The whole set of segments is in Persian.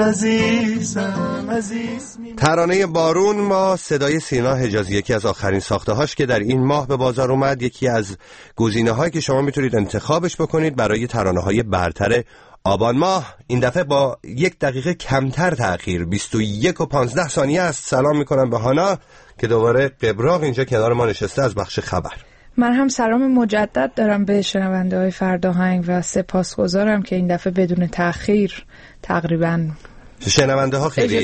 ترانه بارون با صدای سینا حجازی، یکی از آخرین ساخته‌هاش که در این ماه به بازار اومد، یکی از گزینه‌هایی که شما میتونید انتخابش بکنید برای ترانه‌های برتر آبان ماه. این دفعه با 1 دقیقه کمتر تأخیر، 21 و 15 ثانیه است. سلام میکنم به هانا که دوباره قبراق اینجا کنار ما نشسته از بخش خبر. من هم سلام مجدد دارم به شنونده‌های فرداهنگ و سپاسگزارم که این دفعه بدون تأخیر تقریباً شنونده ها خیلی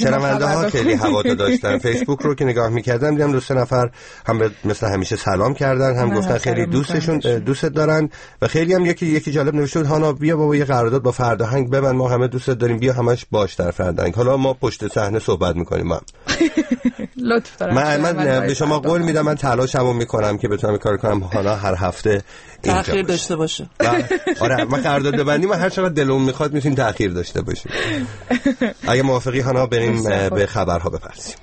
هواتو داشتن. فیسبوک رو که نگاه می‌کردم دیدم 2-3 نفر هم مثل همیشه سلام کردن، هم گفتن خیلی دوستت دارن و خیلی هم یکی جالب نوشته بود هانا بیا بابا یه قرارداد با فرداهنگ ببند، ما همه دوستت داریم، بیا همش باش در فرداهنگ. حالا ما پشت صحنه صحبت می‌کنیم. من لطف دارم. من به شما قول میدم من تلاشمو می‌کنم که بتونم کار کنم هانا هر هفته تأخیر داشته باشه. آره من قرارداد ببندیم و هر چقدر دلمون می‌خواد می‌تونیم تأخیر داشته باشیم. اگه موافقی هانا بریم به خبرها بپردازیم.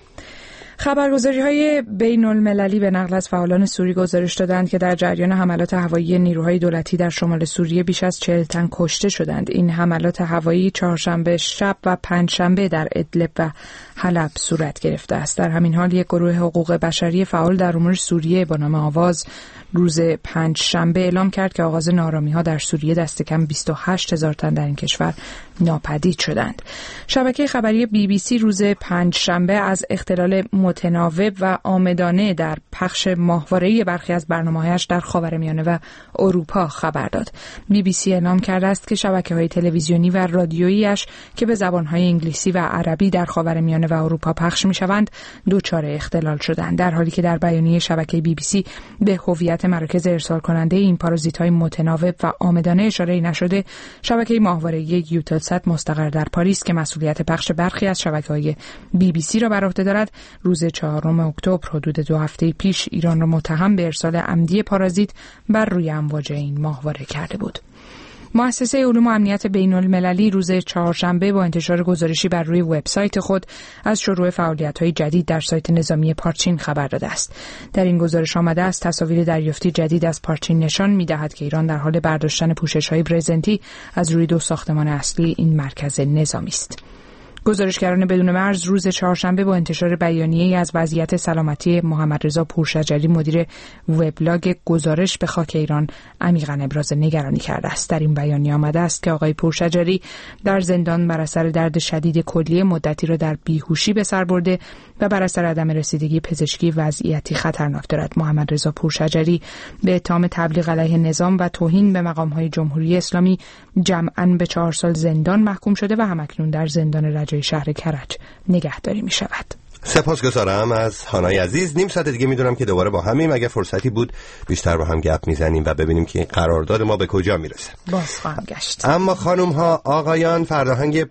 خبرگزاری‌های بین‌المللی به نقل از فعالان سوری گزارش دادند که در جریان حملات هوایی نیروهای دولتی در شمال سوریه بیش از 40 تن کشته شدند. این حملات هوایی چهارشنبه شب و پنجشنبه در ادلب و حلب صورت گرفته است. در همین حال یک گروه حقوق بشری فعال در امور سوریه با نام آواز روز پنجشنبه اعلام کرد که آغاز نارامی‌ها در سوریه دست کم 28,000 تن در این کشور ناپدید شدند. شبکه خبری BBC روز پنجشنبه از اختلال متناوب و عامدانه در پخش ماهواره‌ای برخی از برنامه‌هایش در خاورمیانه و اروپا خبر داد. BBC اعلام کرده است که شبکه‌های تلویزیونی و رادیویی‌اش که به زبان‌های انگلیسی و عربی در خاورمیانه و اروپا پخش می‌شوند دچار اختلال شدند، در حالی که در بیانیه شبکه BBC به هویت مراکز ارسال کننده این پارازیت‌های متناوب و عامدانه اشاره نشده. شبکه ماهواره‌ای یوتلسات مستقر در پاریس که مسئولیت پخش برخی از شبکه‌های BBC را بر عهده دارد، روز 4 اکتبر حدود 2 هفته پیش ایران را متهم به ارسال عمدی پارازیت بر روی امواج این ماهواره کرده بود. مؤسسه علوم و امنیت بین‌المللی روز چهارشنبه با انتشار گزارشی بر روی وبسایت خود از شروع فعالیت‌های جدید در سایت نظامی پارچین خبر داده است. در این گزارش آمده است تصاویر دریافتی جدید از پارچین نشان می‌دهد که ایران در حال برداشتن پوشش‌های برزنتی از روی 2 ساختمان اصلی این مرکز نظامی است. گزارشگران بدون مرز روز چهارشنبه با انتشار بیانیه‌ای از وضعیت سلامتی محمدرضا پورشجری مدیر وبلاگ گزارش به خاک ایران عمیقاً ابراز نگرانی کرده است. در این بیانیه آمده است که آقای پورشجری در زندان بر اثر درد شدید کلیه مدتی را در بیهوشی به سر برده و بر اثر عدم رسیدگی پزشکی وضعیتی خطرناک دارد. محمدرضا پورشجری به اتهام تبلیغ علیه نظام و توهین به مقام‌های جمهوری اسلامی جمعاً به 4 سال زندان محکوم شده و همکنون در زندان رجای شهر کرج نگهداری می شود. سپاسگزارم از هانای عزیز. نیم ساعت دیگه میدونم که دوباره با همیم. اگه فرصتی بود بیشتر با هم گپ میزنیم و ببینیم که قرارداد ما به کجا میرسه. باز خواهم گشت. اما خانم ها آقایان فرهنگ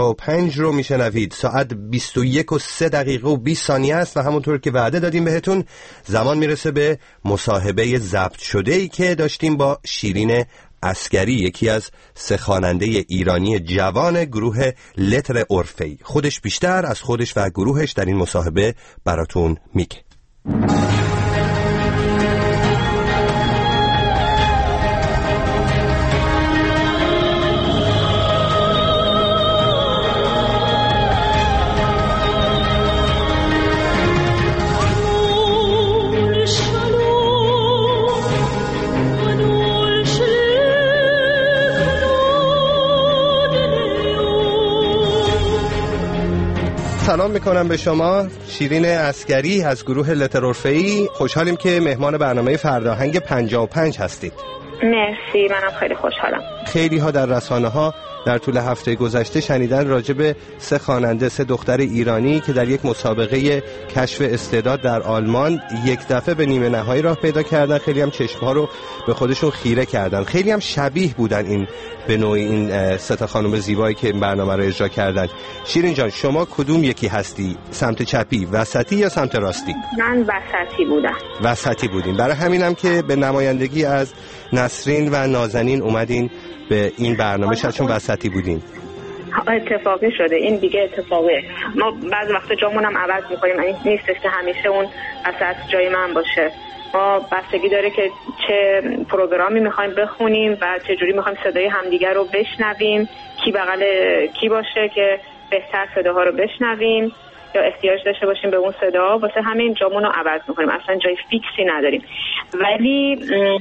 55 رو میشنوید. ساعت 21 و 3 دقیقه و 20 ثانیه است و همونطور که وعده دادیم بهتون زمان میرسه به مصاحبه ضبط شده‌ای که داشتیم با شیرین عسگری، یکی از 3 خواننده ایرانی جوان گروه لتر اورفئی. خودش بیشتر از خودش و گروهش در این مصاحبه براتون میگه. سلام میکنم به شما شیرین عسگری از گروه لتر اورفئی. خوشحالیم که مهمان برنامه فرداهنگ 55 هستید. مرسی، منم خیلی خوشحالم. خیلی ها در رسانه ها در طول هفته گذشته شنیدن راجع به 3 خواننده، 3 دختر ایرانی که در یک مسابقه کشف استعداد در آلمان یک دفعه به نیمه نهایی راه پیدا کردن. خیلی هم چشم‌ها رو به خودشون خیره کردن. خیلی هم شبیه بودن این به نوعی این 3 خانم زیبایی که این برنامه رو اجرا کردن. شیرین جان شما کدوم یکی هستی؟ سمت چپی، وسطی یا سمت راستی؟ من وسطی بودم. وسطی بودین. برای همینم که به نمایندگی از نسرین و نازنین اومدین به این برنامه، شاید چون وسطی بودین. اتفاقی شده، این دیگه اتفاقه. ما بعضی وقتا جامون هم عوض می‌کنیم، این نیستش که همیشه اون وسط جای من باشه. ما بستگی داره که چه پروگرامی می‌خوایم بخونیم و چه جوری می‌خوایم صدای همدیگر رو بشنویم، کی بغل کی باشه که بهتر صداها رو بشنویم یا احتیاج داشته باشیم به اون صدا، واسه همین جامون رو عوض میکنیم، اصلا جای فیکسی نداریم. ولی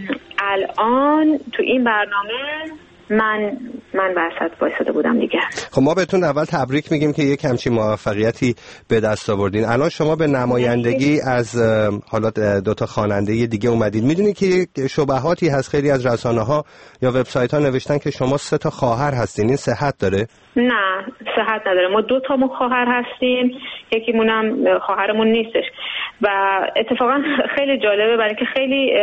الان تو این برنامه من وسط وایساده بودم دیگه. خب ما بهتون اول تبریک میگیم که یک همچین موفقیتی به دست آوردین. الان شما به نمایندگی از حالا 2 تا خواننده دیگه اومدید. میدونی که یک شبهاتی هست، خیلی از رسانه‌ها یا وبسایت‌ها نوشتن که شما 3 تا خواهر هستین. این صحت داره؟ نه، صحت نداره. ما 2 تا خواهر هستیم، یکیمونم خواهرمون نیستش. و اتفاقا خیلی جالبه برای که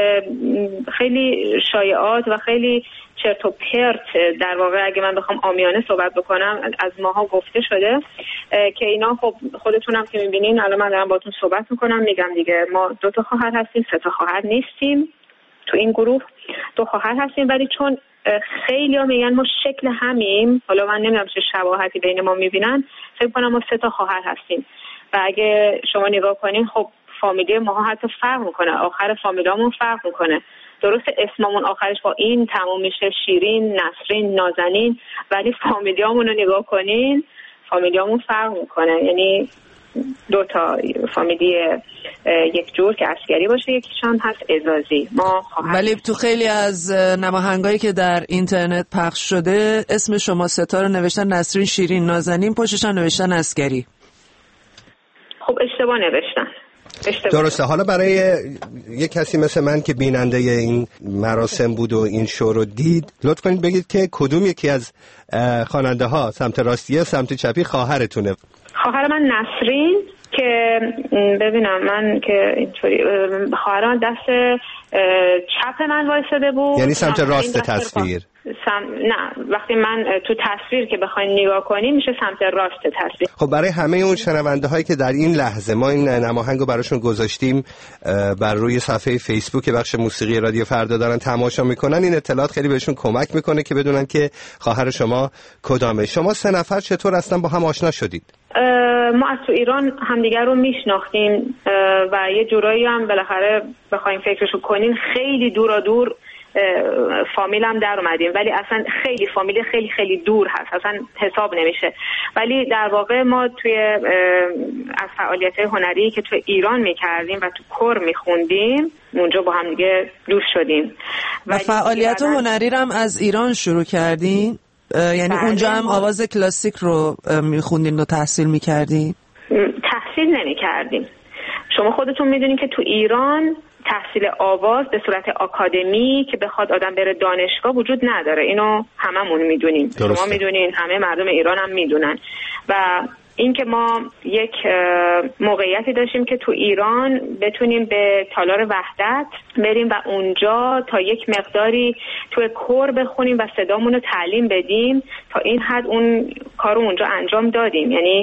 خیلی شایعات و خیلی چرت و پرت در واقع اگه من بخوام عامیانه صحبت بکنم از ماها گفته شده که اینا خب خودتونم که میبینین، الان من دارم باهاتون صحبت میکنم میگم دیگه ما 2 تا خواهر هستیم، 3 تا خواهر نیستیم. تو این گروه 2 خواهر هستیم، ولی چون خیلی ها میگن ما شکل همیم، حالا من نمیدونم چه شباهتی بین ما میبینن، فکر کنم ما 3 تا خواهر هستیم. و اگه شما نگاه کنین خب فامیلی ماها حتی فرق میکنه، آخر فامیلامون فرق میکنه. درست اسممون آخرش با این تموم میشه، شیرین، نسرین، نازنین، ولی فامیلیامون رو نگاه کنین فامیلیامون فرق میکنه. یعنی 2 تا فامیلی یک جور که عسکری باشه، یکیشان هست اعزازی. ما ولی تو خیلی از نماهنگایی که در اینترنت پخش شده اسم شما 3 تا رو نوشتن نسرین، شیرین، نازنین، پشتش هم نوشتن عسکری. خب اشتباه نوشتن. درسته. حالا برای یک کسی مثل من که بیننده این مراسم بود و این شو رو دید، لطف کنید بگید که کدوم یکی از خواننده ها سمت راستی یا سمت چپی خواهرتونه؟ خواهر من نسرین که ببینم من که اینطوری خواهر من دست چپ من وایساده بود، یعنی سمت راست تصویر. نه، وقتی من تو تصویر که بخواین نگاه کنیم میشه سمت راست تصویر. خب برای همه اون شنونده هایی که در این لحظه ما این نماهنگو براشون گذاشتیم بر روی صفحه فیسبوک بخش موسیقی رادیو فردا دارن تماشا میکنن، این اطلاعات خیلی بهشون کمک میکنه که بدونن که خواهر شما کدامه. شما 3 نفر چطور اصلا با هم آشنا شدید؟ ما از تو ایران همدیگر رو میشناختیم و یه جورایی هم بالاخره بخوایم فکرشو کنین خیلی دور فامیل هم در اومدیم، ولی اصلا خیلی فامیل خیلی دور هست، اصلا حساب نمیشه. ولی در واقع ما توی از فعالیت‌های هنری که توی ایران میکردیم و تو کور میخوندیم اونجا با هم دیگه دوست شدیم. و فعالیت هنری رو هم از ایران شروع کردین؟ یعنی اونجا هم آواز کلاسیک رو میخوندین و تحصیل میکردین؟ تحصیل نمیکردیم. شما خودتون میدونین که تو ایران تحصیل آواز به صورت آکادمی که بخواد آدم بره دانشگاه وجود نداره. اینو هممون میدونیم. شما میدونین، همه مردم ایران هم میدونن. و این که ما یک موقعیتی داشتیم که تو ایران بتونیم به تالار وحدت بریم و اونجا تا یک مقداری توی کور بخونیم و صدامون رو تعلیم بدیم، تا این حد اون کارو اونجا انجام دادیم. یعنی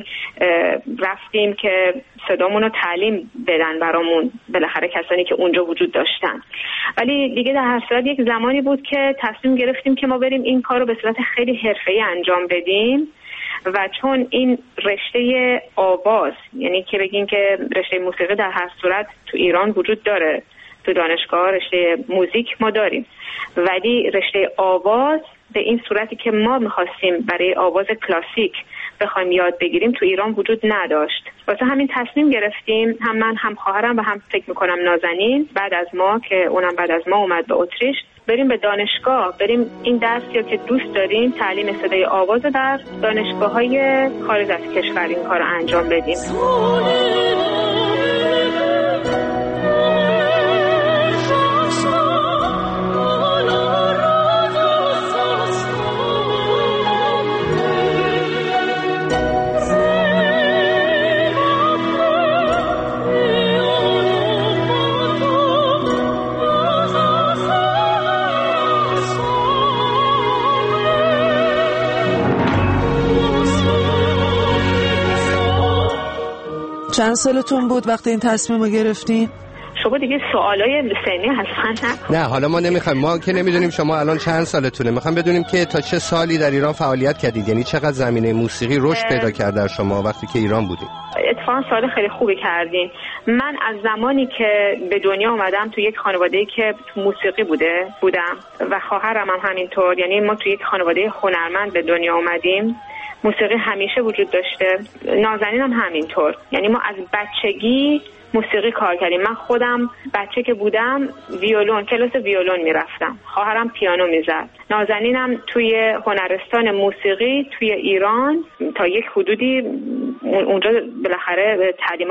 رفتیم که صدامون رو تعلیم بدن برامون، بالاخره کسانی که اونجا وجود داشتن. ولی دیگه در هر صورت یک زمانی بود که تصمیم گرفتیم که ما بریم این کارو به صورت خیلی حرفه‌ای انجام بدیم. و چون این رشته آواز، یعنی که بگین که رشته موسیقی در هر صورت تو ایران وجود داره، تو دانشگاه رشته موزیک ما داریم، ولی رشته آواز به این صورتی که ما می‌خواستیم برای آواز کلاسیک بخوایم یاد بگیریم تو ایران وجود نداشت. واسه همین تصمیم گرفتیم، هم من هم خواهرم و هم فکر می‌کنم نازنین بعد از ما که اونم بعد از ما اومد به اتریش، بریم به دانشگاه، بریم این درسی که دوست داریم، تعلیم صدای آواز در دانشگاه‌های خارج از کشور این کار رو انجام بدیم. چند سالتون بود وقتی این تصمیم رو گرفتین؟ شما دیگه سوالای سنی هستن. نه حالا ما نمیخوایم، ما که نمیدونیم شما الان چند سالتونه، میخوام بدونیم که تا چه سالی در ایران فعالیت کردید، یعنی چقدر زمینه موسیقی رشد پیدا کرد در شما وقتی که ایران بودید. اتفاقا سوال خیلی خوبی کردین. من از زمانی که به دنیا اومدم تو یک خانواده‌ای که تو موسیقی بودم و خواهرم هم همینطور، یعنی ما تو یک خانواده هنرمند به دنیا اومدیم موسیقی همیشه وجود داشته، نازنین هم همینطور. یعنی ما از بچگی موسیقی کار کردیم. من خودم بچه که بودم کلاس ویولون میرفتم، خواهرم پیانو میزد. نازنینم توی هنرستان موسیقی توی ایران تا یک حدودی اونجا بالاخره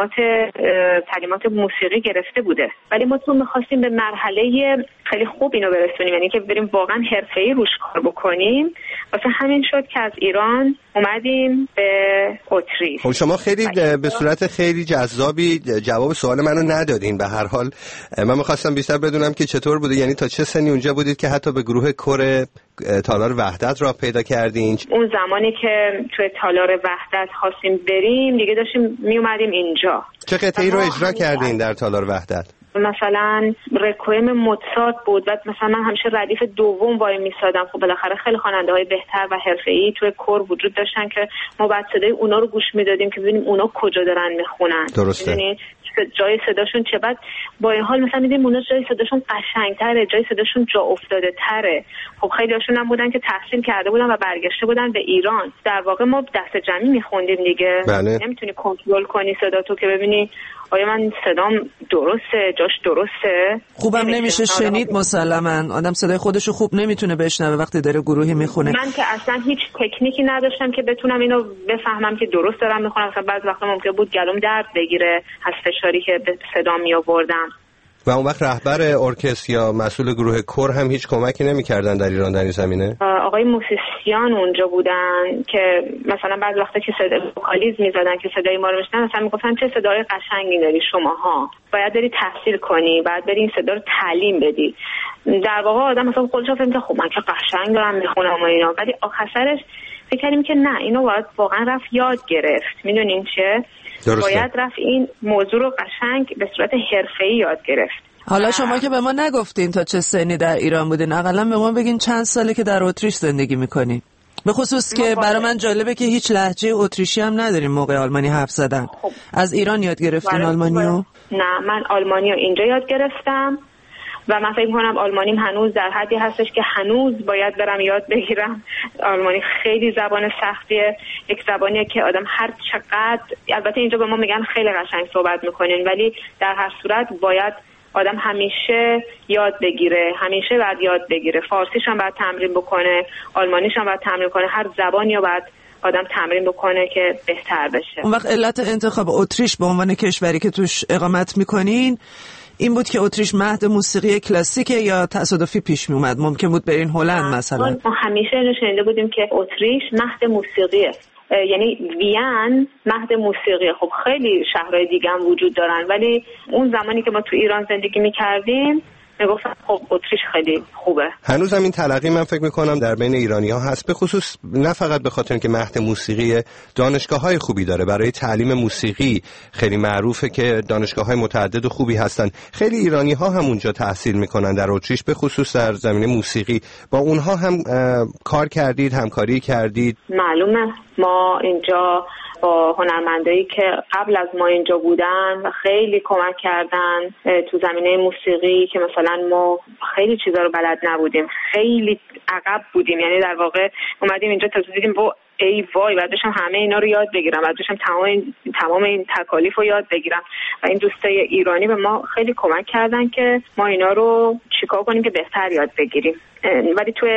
تعلیمات موسیقی گرفته بوده، ولی ما تو می‌خواستیم به مرحله خیلی خوب اینو برسونیم، یعنی که بریم واقعا حرفه‌ای روش کار بکنیم. واسه همین شد که از ایران اومدیم به اتریش. خب شما خیلی به صورت خیلی جذابی جواب سوال منو ندادین. به هر حال من می‌خواستم بیشتر بدونم که چطور بوده، یعنی تا چه سنی اونجا بودید که حتی به گروه کور تالار وحدت راه پیدا کردین؟ اون زمانی که توی تالار وحدت خواستیم بریم دیگه داشتیم می اومدیم اینجا. چه قطعه‌ای رو اجرا کردین در تالار وحدت؟ مثلا رکوئم موتسارت بود و مثلا من همیشه ردیف دوم وای میسادم. خب بالاخره خیلی خواننده‌های بهتر و حرفه‌ای توی کور وجود داشتن که ما بعد صدای اونا رو گوش میدادیم که ببینیم اونا کجا دارن میخونن. درسته. جای صداشون چه بعد با این حال مثلا میدیم اونا جای صداشون قشنگ‌تره، جای صداشون جا افتاده تره. خب خیلی هاشون هم بودن که تحصیل کرده بودن و برگشته بودن به ایران. در واقع ما دست جمعی میخوندیم دیگه. بله. نمیتونی کنترل کنی صداتو که ببینی آیا من صدام درسته، جاش درسته. خوبم نمیشه شنید مسلماً. آدم صدای خودشو خوب نمیتونه بشنوه وقتی داره گروهی میخونه. من که اصلا هیچ تکنیکی نداشتم که بتونم اینو بفهمم که درست دارم میخونم. مثلا بعضی وقتا ممکن بود گلوم درد بگیره از فشاری که به صدا می آوردم. و اون وقت رهبر ارکستر یا مسئول گروه کور هم هیچ کمکی نمی‌کردن در ایران در این زمینه؟ آقای موسیسیان اونجا بودن که مثلا بعضی وقتا که صدای وکالیز می‌زدن که صدای ما رو میشنن، مثلا میگفتن چه صدای قشنگی داری شماها، باید بری تحصیل کنی، باید بری این صدا رو تعلیم بدی. در واقع آدم مثلا خودش فهمید که خب من که قشنگ دارم میخونم و اینا، ولی آخرش فکر کردیم که نه، اینو باید واقعا رفت یاد گرفت. میدونین چه؟ درسته. باید رفت این موضوع رو قشنگ به صورت حرفه‌ای یاد گرفت. حالا شما که به ما نگفتین تا چه سنی در ایران بودین، اقلا به ما بگین چند ساله که در اتریش زندگی میکنین. به خصوص که برای من جالبه که هیچ لهجه اتریشی هم نداریم موقع آلمانی حرف زدن. خب. از ایران یاد گرفتین آلمانیو؟ نه، من آلمانیو اینجا یاد گرفتم و من فکر می‌کنم آلمانیم هنوز در حدی هستش که هنوز باید برم یاد بگیرم. آلمانی خیلی زبان سختیه، یک زبانیه که آدم هر چقدر، البته اینجا به ما میگن خیلی قشنگ صحبت میکنین، ولی در هر صورت باید آدم همیشه یاد بگیره، همیشه باید یاد بگیره. فارسیش هم باید تمرین بکنه، آلمانیش هم باید تمرین کنه، هر زبانی رو باید آدم تمرین بکنه که بهتر بشه. اون وقت علت انتخاب اتریش به عنوان کشوری که توش اقامت میکنین این بود که اتریش مهد موسیقی کلاسیکه یا تصادفی پیش می اومد؟ ممکن بود برین هلند مثلا؟ ما همیشه اینو شنیده بودیم که اتریش مهد موسیقیه، یعنی وین مهد موسیقیه. خب خیلی شهرهای دیگه هم وجود دارن، ولی اون زمانی که ما تو ایران زندگی میکردیم میگفتن خب اتریش خیلی خوبه. هنوز هم این تلقی من فکر میکنم در بین ایرانی‌ها هست، به خصوص نه فقط به خاطر اینکه مهد موسیقی، دانشگاه‌های خوبی داره برای تعلیم موسیقی، خیلی معروفه که دانشگاه‌های متعدد و خوبی هستن. خیلی ایرانی‌ها هم اونجا تحصیل میکنن در اتریش، به خصوص در زمینه موسیقی. با اونها هم کار کردید، همکاری کردید؟ معلومه، ما اینجا با هنرمندایی که قبل از ما اینجا بودن و خیلی کمک کردن تو زمینه موسیقی، که مثلا ما خیلی چیزا رو بلد نبودیم، خیلی عقب بودیم. یعنی در واقع اومدیم اینجا تا دیدیم ای وای بعد داشتم همه اینا رو یاد بگیرم، بعد داشتم تمام این تکالیف رو یاد بگیرم. و این دوستای ایرانی به ما خیلی کمک کردن که ما اینا رو چیکار کنیم که بهتر یاد بگیریم. ولی توی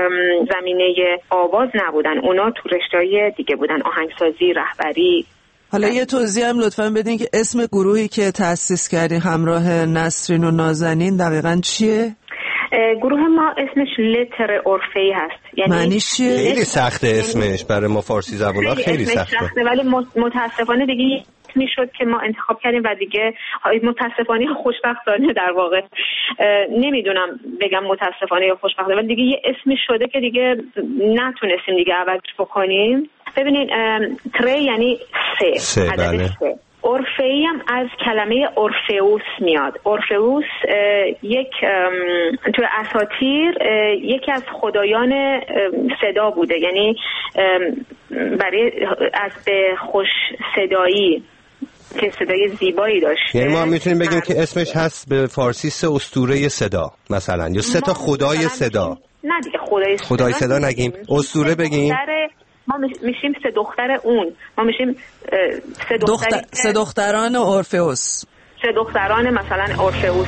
زمینه آواز نبودن، اونا تو رشته‌های دیگه بودن، آهنگسازی، رهبری. حالا یه توضیح هم لطفاً بدین که اسم گروهی که تأسیس کردین همراه نسرین و نازنین دقیقاً چیه؟ گروه ما اسمش لتر اورفئی هست. یعنی معنیش چیه؟ خیلی سخته اسمش، برای ما فارسی زبونا خیلی سخته. ولی متاسفانه دیگه میشد که ما انتخاب کردیم و دیگه متاسفانه یا خوشبختانه، در واقع نمیدونم بگم متاسفانه یا خوشبختانه، ولی دیگه یه اسمی شده که دیگه نتونستیم دیگه عوض بکنیم. ببینین تری یعنی سه بله. سه. اورفئی هم از کلمه اورفئوس میاد. اورفئوس یک توی اساطیر یکی از خدایان صدا بوده، یعنی برای از به خوش صدایی که صدای زیبایی داشته. یعنی ما میتونیم بگیم که اسمش هست به فارسی سه اسطوره صدا مثلا، یا سه تا خدای صدا. نه دیگه خدای صدا نگیم، اسطوره بگیم. ما میشیم سه دختر اون، ما میشیم سه دختران اورفئوس، سه دختران مثلا اورفئوس.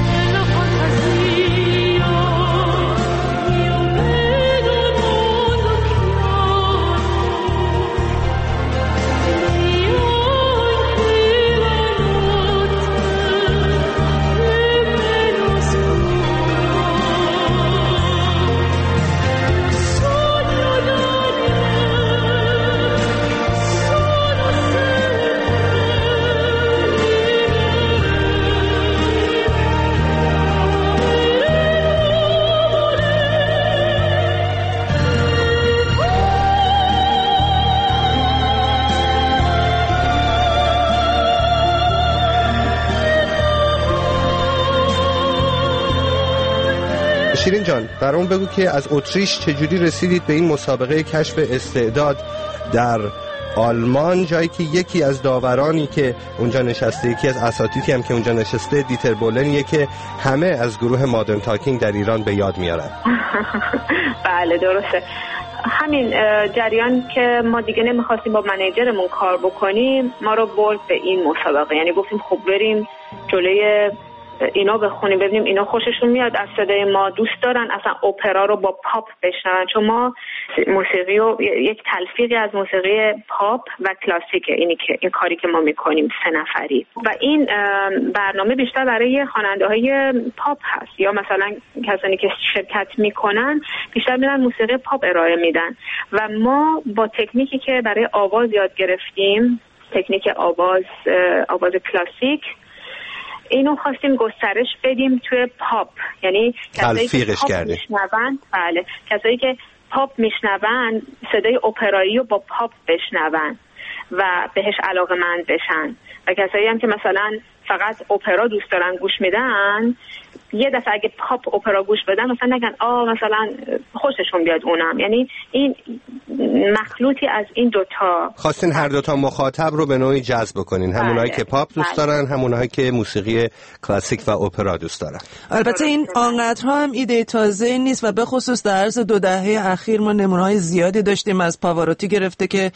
شیرین جان برام بگو که از اتریش چجوری رسیدید به این مسابقه کشف استعداد در آلمان، جایی که یکی از داورانی که اونجا نشسته، یکی از اساتیدی هم که اونجا نشسته، دیتر بولنیه که همه از گروه مادرن تاکینگ در ایران به یاد میارن. بله درسته. همین جریان که ما دیگه نمیخواستیم با منیجرمون کار بکنیم، ما رو برد به این مسابقه. یعنی گفتیم خب بریم جلوی اینا بخونیم ببینیم اینا خوششون میاد از صدای ما، دوست دارن اصلا اپرا رو با پاپ بشنون، چون ما موسیقی رو یک تلفیقی از موسیقی پاپ و کلاسیکه اینی که این کاری که ما میکنیم سه نفری. و این برنامه بیشتر برای خواننده های پاپ هست، یا مثلا کسانی که شرکت میکنن بیشتر میرن موسیقی پاپ ارائه میدن. و ما با تکنیکی که برای آواز یاد گرفتیم، تکنیک آواز کلاسیک، اینو خواستیم گسترش بدیم توی پاپ. یعنی کسایی که پاپ میشنون، بله، کسایی که پاپ میشنون صدای اپرایی رو با پاپ بشنون و بهش علاقه‌مند بشن، و کسایی هم که مثلا فقط اپرا دوست دارن گوش میدن، یه دفعه اگه پاپ اپرا گوش بدن مثلا نگن مثلا خوششون بیاد اونم. یعنی این مخلوطی از این دوتا. خواستین هر دوتا مخاطب رو به نوعی جذب کنین، همونایی که پاپ دوست دارن، همونایی که موسیقی کلاسیک و اپرا دوست دارن. البته این آنقدرها هم ایده تازه نیست و به خصوص در عرض 2 دهه اخیر ما نمونه‌های زیادی داشتیم، از پاواروتی گرفته که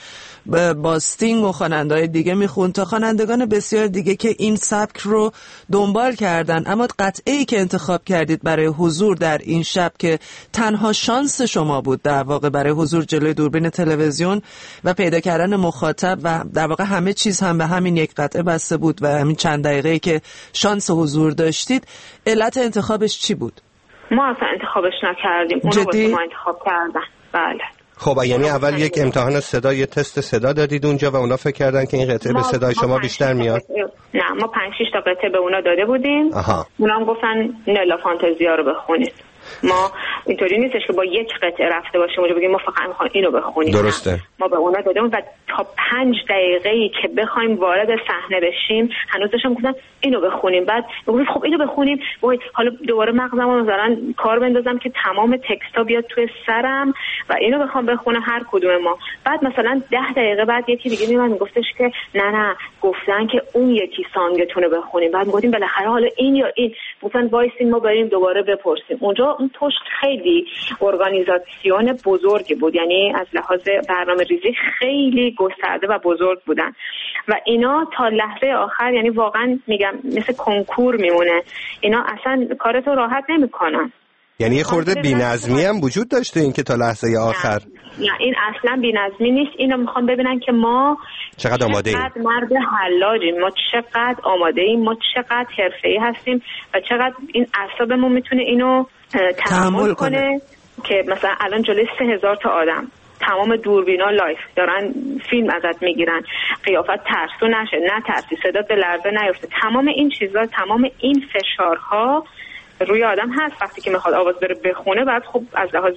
با استینگ و خواننده‌های دیگه میخوند تا خوانندگان بسیار دیگه که این سبک رو دنبال کردن. اما قطعه‌ای که انتخاب کردید برای حضور در این شب که تنها شانس شما بود در واقع برای حضور جلوی دوربین تلویزیون و پیدا کردن مخاطب، و در واقع همه چیز هم به همین یک قطعه بسته بود و همین چند دقیقه‌ای که شانس حضور داشتید، علت انتخابش چی بود؟ ما اصلا انتخابش نکردیم، اونو واسه ما انتخاب کردن. بله. خب یعنی اول یک امتحان صدا، یه تست صدا دادید اونجا و اونا فکر کردن که این قطعه به صدای شما بیشتر میاد؟ نه، ما 5-6 تا قطعه به اونا داده بودیم. اونا هم گفتن نلا فانتزیا رو بخونید. ما اینطوری نیستش که با یک قطعه رفته باشیم اونجا بگیم ما فقط می‌خوایم اینو بخونیم. درسته. ما به اونا دادیم و تا 5 دقیقه‌ای که بخوایم وارد صحنه بشیم هنوز داشتم گفتن اینو بخونیم. بعد میگم خب اینو بخونیم، وای حالا دوباره مغزمو مثلا کار بندازم که تمام تکستا بیاد توی سرم و اینو بخوام بخونه هر کدوم ما. بعد مثلا 10 دقیقه بعد یکی دیگه میاد میگفتش که نه گفتن که اون یکی سانگتونه بخونیم. بعد میگفتیم بالاخره حالا این یا این، گفتن وایسین ما بریم دوباره بپرسیم. اونجا اون توش خیلی ارگانیزاسیون بزرگی بود، یعنی از لحاظ برنامه‌ریزی خیلی گسترده و بزرگ بودن و اینا تا لحظه آخر، یعنی واقعا میگم مثل کنکور میمونه، اینا اصلا کارتو راحت نمیکنن. یعنی یه خورده بی‌نظمی هم وجود داشته این که تا لحظه آخر. نه این اصلا بی‌نظمی نیست، اینو میخوام ببینن که ما چقدر آماده ایم، چقدر مرد حلاجیم، ما چقدر آماده ایم، ما چقدر حرفه‌ای هستیم و چقدر این اعصابمون میتونه اینو تحمل کنه که مثلا الان جلوی 3000 تا آدم، تمام دوربینا لایف دارن فیلم ازت میگیرن، قیافت ترسو نشه، نه ترسی، صدات به لرزه نیفته، تمام این چیزا، تمام این فشارها روی آدم هست. وقتی که میخواد آواز بره بخونه بعد خب از لحاظ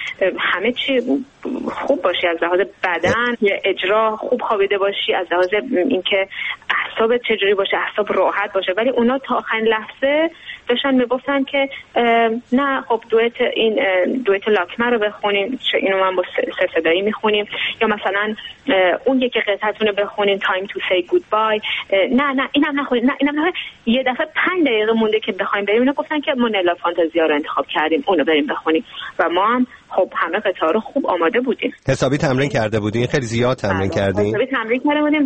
همه چی خوب باشی، از لحاظ بدن اجرا خوب خوابیده باشی، از لحاظ اینکه اعصاب چجوری باشه، اعصاب راحت باشه. ولی اونا تا آخرین لحظه داشتن میگفتن که نه خب دوئت لاکمه رو بخونیم، اینو من با سه صدایی میخونیم، یا مثلا اون یکی قطعتون رو بخونیم تایم تو سی گود بای، نه اینم نخونیم، نه اینم نخونیم. یه دفعه 5 دقیقه مونده که بخوایم بریم، اینا گفتن که ما نلا فانتزیا رو انتخاب کردیم، اونو بریم بخونیم. و ما هم خب همه قطعه رو خوب آماده بودیم. حسابی تمرین کرده بودین؟ خیلی زیاد تمرین کردین؟ حسابی تمرین کرده بودیم و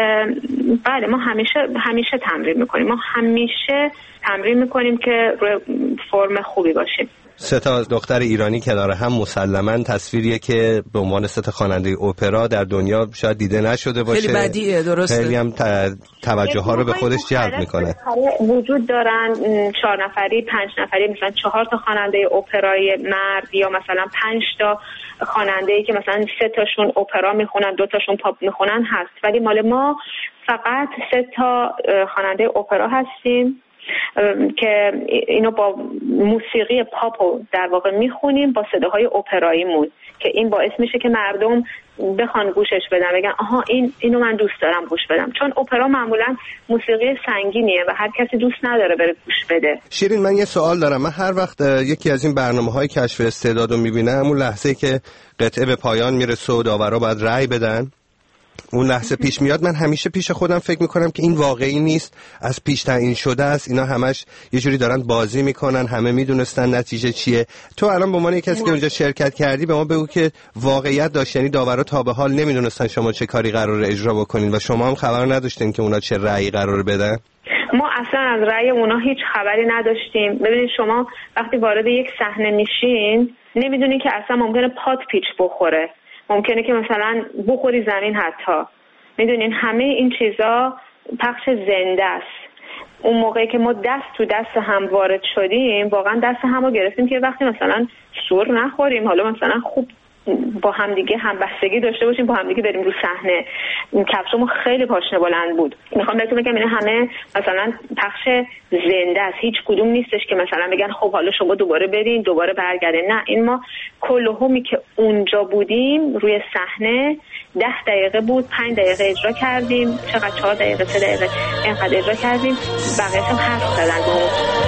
بله ما همیشه تمرین میکنیم. ما همیشه تمرین میکنیم که روی فرم خوبی باشیم. 3 دختر ایرانی کنار هم مسلماً تصویریه که به عنوان 3 خواننده اپرا در دنیا شاید دیده نشده باشه. خیلی بدیعه، درسته. خیلی هم توجه ها رو به خودش جلب میکنه. وجود دارن 4 نفری 5 نفری، مثلا 4 تا خواننده اپرای مرد، یا مثلا 5 تا خواننده‌ای که مثلا 3 تاشون اپرا میخونن 2 تاشون پاپ میخونن هست. ولی مال ما فقط 3 تا خواننده اپرا هستیم که اینو با موسیقی پاپو در واقع میخونیم با صداهای اپراییمون، که این باعث میشه که مردم بخوان گوشش بدن، بگن آها اینو من دوست دارم گوش بدم. چون اپرا معمولا موسیقی سنگینیه و هر کسی دوست نداره بره گوش بده. شیرین من یه سوال دارم. من هر وقت یکی از این برنامه‌های کشف استعداد رو میبینم، اون لحظه که قطعه به پایان میرسه و داورا باید رأی بدن، اون لحظه پیش میاد، من همیشه پیش خودم فکر میکنم که این واقعی نیست، از پیش تعیین شده است، اینا همش یه جوری دارن بازی میکنن، همه میدونستن نتیجه چیه. تو الان به عنوان یک کسی که اونجا شرکت کردی به ما بگو که واقعیت داشت، یعنی داورا تا به حال نمیدونستن شما چه کاری قراره اجرا بکنین و شما هم خبر نداشتین که اونا چه رأیی قراره بدن؟ ما اصلا از رأی اونا هیچ خبری نداشتیم. ببینید شما وقتی وارد یک صحنه میشین نمیدونین که اصلا ممکنه پات پیچ بخوره، ممکنه که مثلا بخوری زمین، حتی میدونین همه این چیزا پخش زنده است. اون موقعی که ما دست تو دست هم وارد شدیم واقعا دست هم رو گرفتیم که وقتی مثلا سر نخوریم، حالا مثلا خوب با همدیگه همبستگی داشته باشیم، با همدیگه بریم رو صحنه. کفشمون خیلی پاشنه بلند بود. میخوام بهتون بگم این همه مثلا پخش زنده است، هیچ کدوم نیستش که مثلا بگن خب حالا شما دوباره برین دوباره برگردین. نه، این ما کلهمی که اونجا بودیم روی صحنه 10 دقیقه بود، 5 دقیقه اجرا کردیم، چقدر 4 دقیقه 3 دقیقه اینقدر اجرا کردیم، بقیه‌اش هم حرف زدن با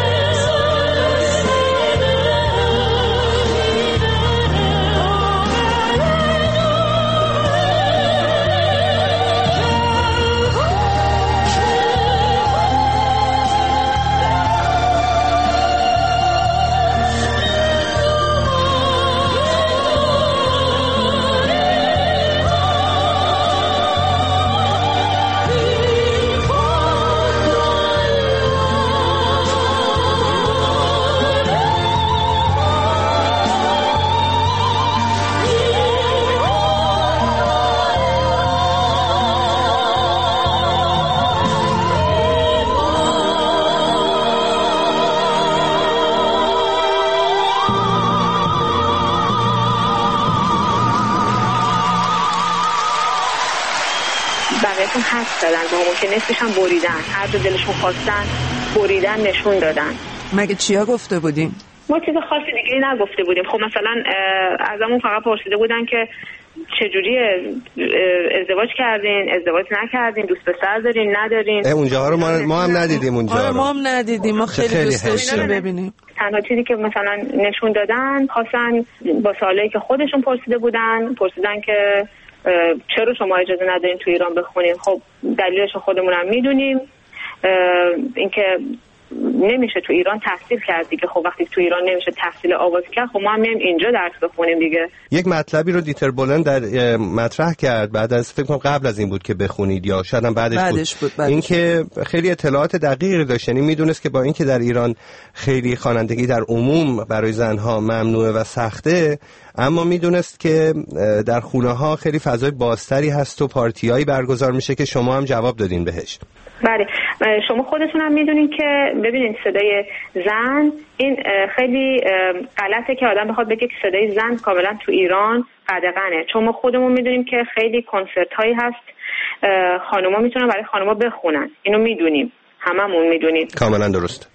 حرف زدن با همون که نصفش هم بریدن، هر دو دلشون خواستن بریدن نشون دادن. مگه چیا گفته بودیم؟ ما چیز خاصی دیگه نگفته بودیم. خب مثلا ازمون فقط پرسیده بودن که چجوری ازدواج کردین، ازدواج نکردین، دوست پسر دارین ندارین. اونجاها رو ما هم ندیدیم. اونجا ما هم ندیدیم، ما خیلی دوست داشتیم ببینیم. تنها چیزی که مثلا نشون دادن، خواستن با سوالایی که خودشون پرسیدن که چرا شما اجازه ندارین تو ایران بخونین. خب دلیلش خودمون هم میدونیم، اینکه نمیشه تو ایران تحصیل کرد دیگه. خب وقتی تو ایران نمیشه تحصیل آواز کرد، خب ما هم میایم اینجا درس بخونیم دیگه. یک مطلبی رو دیتر بولند در مطرح کرد بعد از فکر کنم قبل از این بود که بخونید یا شاید هم بعدش بود. اینکه خیلی اطلاعات دقیقی داشت، یعنی میدونست که با اینکه در ایران خیلی خوانندگی در عموم برای زنها ممنوعه و سخته، اما میدونست که در خونه ها خیلی فضای بازتری هست و پارتیایی برگزار میشه که شما هم جواب دادین بهش. بله، شما خودتون هم میدونین که ببینین صدای زن این خیلی غلطه که آدم بخواد بگه که صدای زن کاملا تو ایران قدغنه، چون ما خودمون میدونیم که خیلی کنسرت هایی هست خانوما میتونن برای خانوما بخونن، اینو میدونیم، هممون میدونیم. کاملا درست.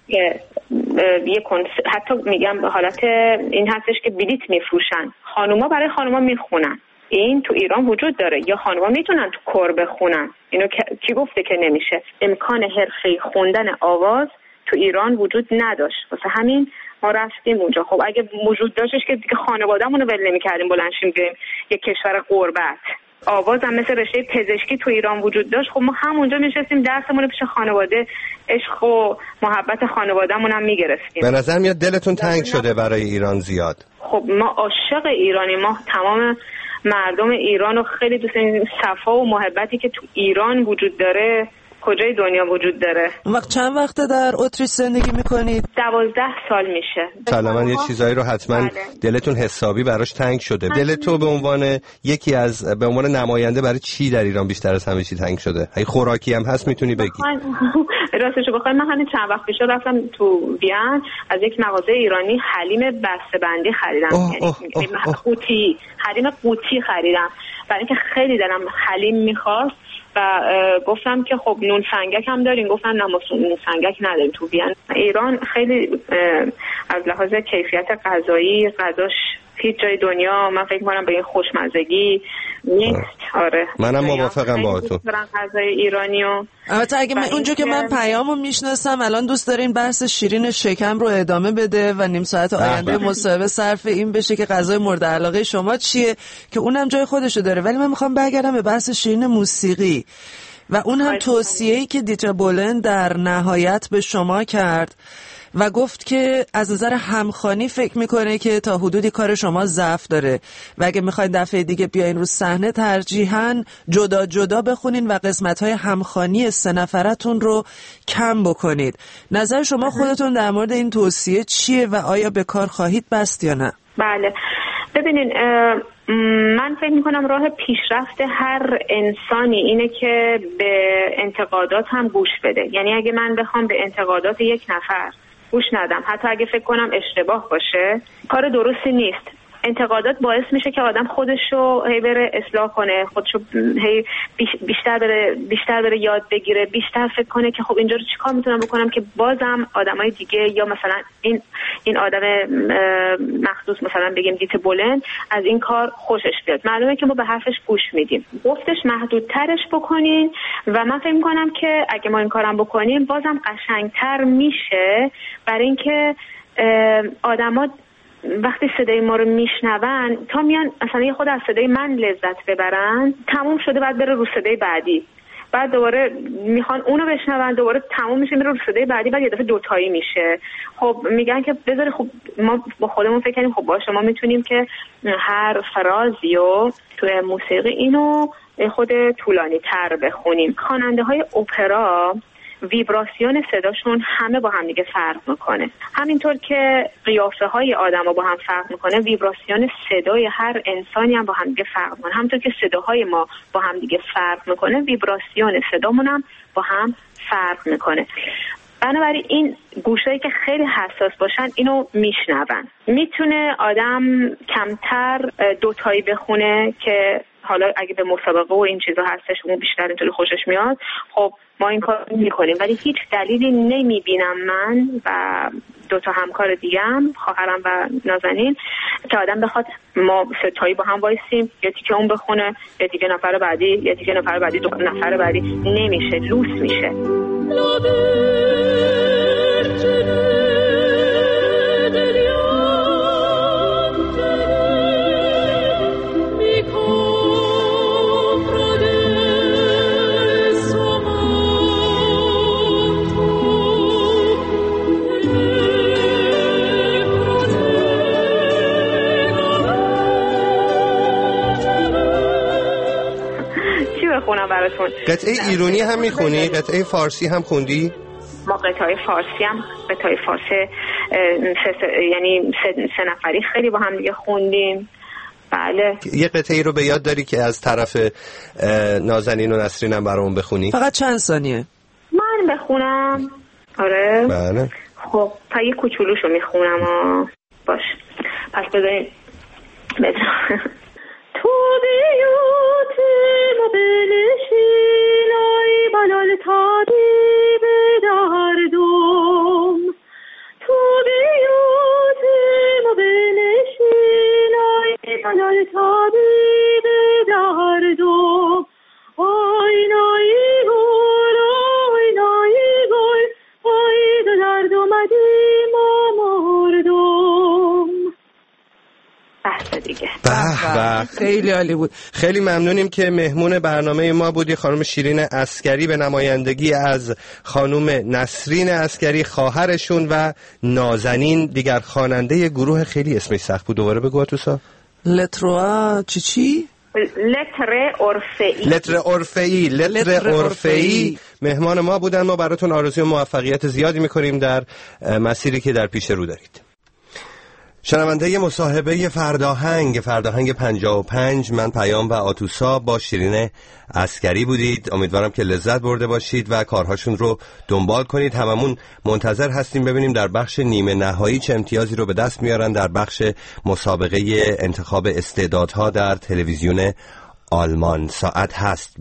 حتی میگم حالت این هستش که بلیت میفروشن، خانوما برای خانوما میخونن، این تو ایران وجود داره. یا خانم‌ها میتونن تو کور بخونن، اینو کی گفته که نمیشه؟ امکان حرفه‌ای خوندن آواز تو ایران وجود نداشت، واسه همین ما رفتیم اونجا. خب اگه وجود داشتش که دیگه خانواده‌مون رو ول نمی‌کردیم بلند شیم بریم یک کشور غربت. آواز هم مثل رشته پزشکی تو ایران وجود داشت، خب ما همونجا میشستیم درسمون رو پیش خانواده، عشق و محبت خانواده‌مون هم میگرفتیم. به نظر میاد دلتون تنگ شده برای ایران زیاد. خب ما عاشق ایرانی، ما تمام مردم ایران رو خیلی دوست داریم. صفا و محبتی که تو ایران وجود داره کجای دنیا وجود داره. چند وقته در اتریش زندگی میکنید؟ 12 سال میشه. سلاماً یه چیزایی رو حتما دلتون حسابی براش تنگ شده. دلتون به عنوان به عنوان نماینده برای چی در ایران بیشتر از همه چی تنگ شده؟ اگه خوراکی هم هست میتونی بگی. راستش بخوام من همین چند وقت پیش رفتم تو وین، از یک مغازه ایرانی حلیم بسته‌بندی خریدم. یعنی حلیم قوطی خریدم برای اینکه خیلی دلم حلیم می‌خواست و گفتم که خب نون سنگک هم دارین؟ گفتن نه ما نون سنگک نداریم تو وین. ایران خیلی از لحاظ کیفیت غذایی غذاش هیچ جای دنیا من فکر می‌کنم به این خوشمزگی نیست. آره منم موافقم باهاتون. غذای ایرانیو البته اگه من اونجا که من پیامو میشناسم الان دوست دارین بحث شیرین شکم رو ادامه بده و نیم ساعت آینده مصاحبه صرف این بشه که غذای مورد علاقه شما چیه که اونم جای خودشو داره. ولی من میخوام برگردم به بحث شیرین موسیقی و اون هم توصیه‌ای که دیجا بولند در نهایت به شما کرد و گفت که از نظر همخوانی فکر میکنه که تا حدودی کار شما ضعف داره و اگه میخواید دفعه دیگه بیاین رو صحنه ترجیحاً جدا جدا بخونین و قسمت‌های همخوانی 3 نفرتون رو کم بکنید. نظر شما خودتون در مورد این توصیه چیه و آیا به کار خواهید بست یا نه؟ بله ببینین، من فکر میکنم راه پیشرفت هر انسانی اینه که به انتقادات هم گوش بده. یعنی اگه من بخوام به انتقادات یک نفر گوش ندم، حتی اگه فکر کنم اشتباه باشه، کار درستی نیست. انتقادات باعث میشه که آدم خودشو هی بره اصلاح کنه، خودشو هی بیشتر بره یاد بگیره، بیشتر فکر کنه که خب اینجا رو چیکار میتونم بکنم که بازم آدمای دیگه یا مثلا این آدم مخصوص مثلا بگیم دیت بولند از این کار خوشش بیاد. معلومه که ما به حرفش گوش میدیم. گفتش محدودترش بکنین و من فکر میکنم که اگه ما این کارم بکنیم بازم قشنگتر میشه، برای اینکه آدما وقتی صدای ما رو میشنون تا میان مثلا یه خود از صدای من لذت ببرن، تموم شده بعد بره رو صدای بعدی، بعد دوباره میخوان اونو بشنون، دوباره تموم میشه میره رو صدای بعدی، بعد یه دفعه دوتایی میشه. خب میگن که بذاره خب ما با خودمون فکر کنیم خب باشه ما میتونیم که هر فرازیو توی موسیقی اینو خود طولانی تر بخونیم. خواننده های اپرا ویبراسیون صداشون همه با هم دیگه فرق میکنه، همینطور که قیافه های آدم با هم فرق میکنه، ویبراسیون صدای هر انسانی هم با هم دیگه فرق میکنه. همینطور که صداهای ما با هم دیگه فرق میکنه، ویبراسیون صدامون هم با هم فرق میکنه. بنابراین این گوشایی که خیلی حساس باشن اینو میشنون. میتونه آدم کمتر دوتایی بخونه که حالا اگه به مسابقه و این چیزا هستش اون بیشتر اینطوری خوشش میاد، خب ما این کار میکنیم. ولی هیچ دلیلی نمیبینم من و 2 همکار دیگم، خواهرم و نازنین، که آدم بخواد ما 3 تایی با هم وایسیم یه تیکه اون بخونه یه تیکه نفر بعدی یه تیکه نفر بعدی 2 نفر بعدی، نمیشه، لوس میشه. خونم براتون. قطعه ایرانی هم میخونی؟ قطعه فارسی هم خوندی؟ ما قطعه فارسی یعنی 3 نفری خیلی با هم دیگه خوندیم. بله. یه قطعه رو به یاد داری که از طرف نازنین و نسرین هم برامون بخونی؟ فقط چند ثانیه؟ من بخونم؟ آره. بله. خب تا یه کوچولوشو میخونم. باش پس بذارین تو بیوتیم و بنشین ای بلال تادی به دردم، تو بیوتیم و بنشین ای بلال تادی به به خیلی عالی بود. خیلی ممنونیم که مهمون برنامه ما بودی خانم شیرین عسگری به نمایندگی از خانم نسرین عسگری خواهرشون و نازنین دیگر خواننده گروه. خیلی اسمش سخت بود، دوباره بگو توسا. لتروا چی؟ لتر اورفئی مهمان ما بودن. ما براتون آرزوی موفقیت زیادی میکنیم در مسیری که در پیش رو دارید. شنونده مصاحبه فرداهنگ 55 من پیام و آتوسا با شیرین عسگری بودید. امیدوارم که لذت برده باشید و کارهاشون رو دنبال کنید. هممون منتظر هستیم ببینیم در بخش نیمه نهایی چه امتیازی رو به دست میارن در بخش مسابقه انتخاب استعدادها در تلویزیون آلمان. ساعت هست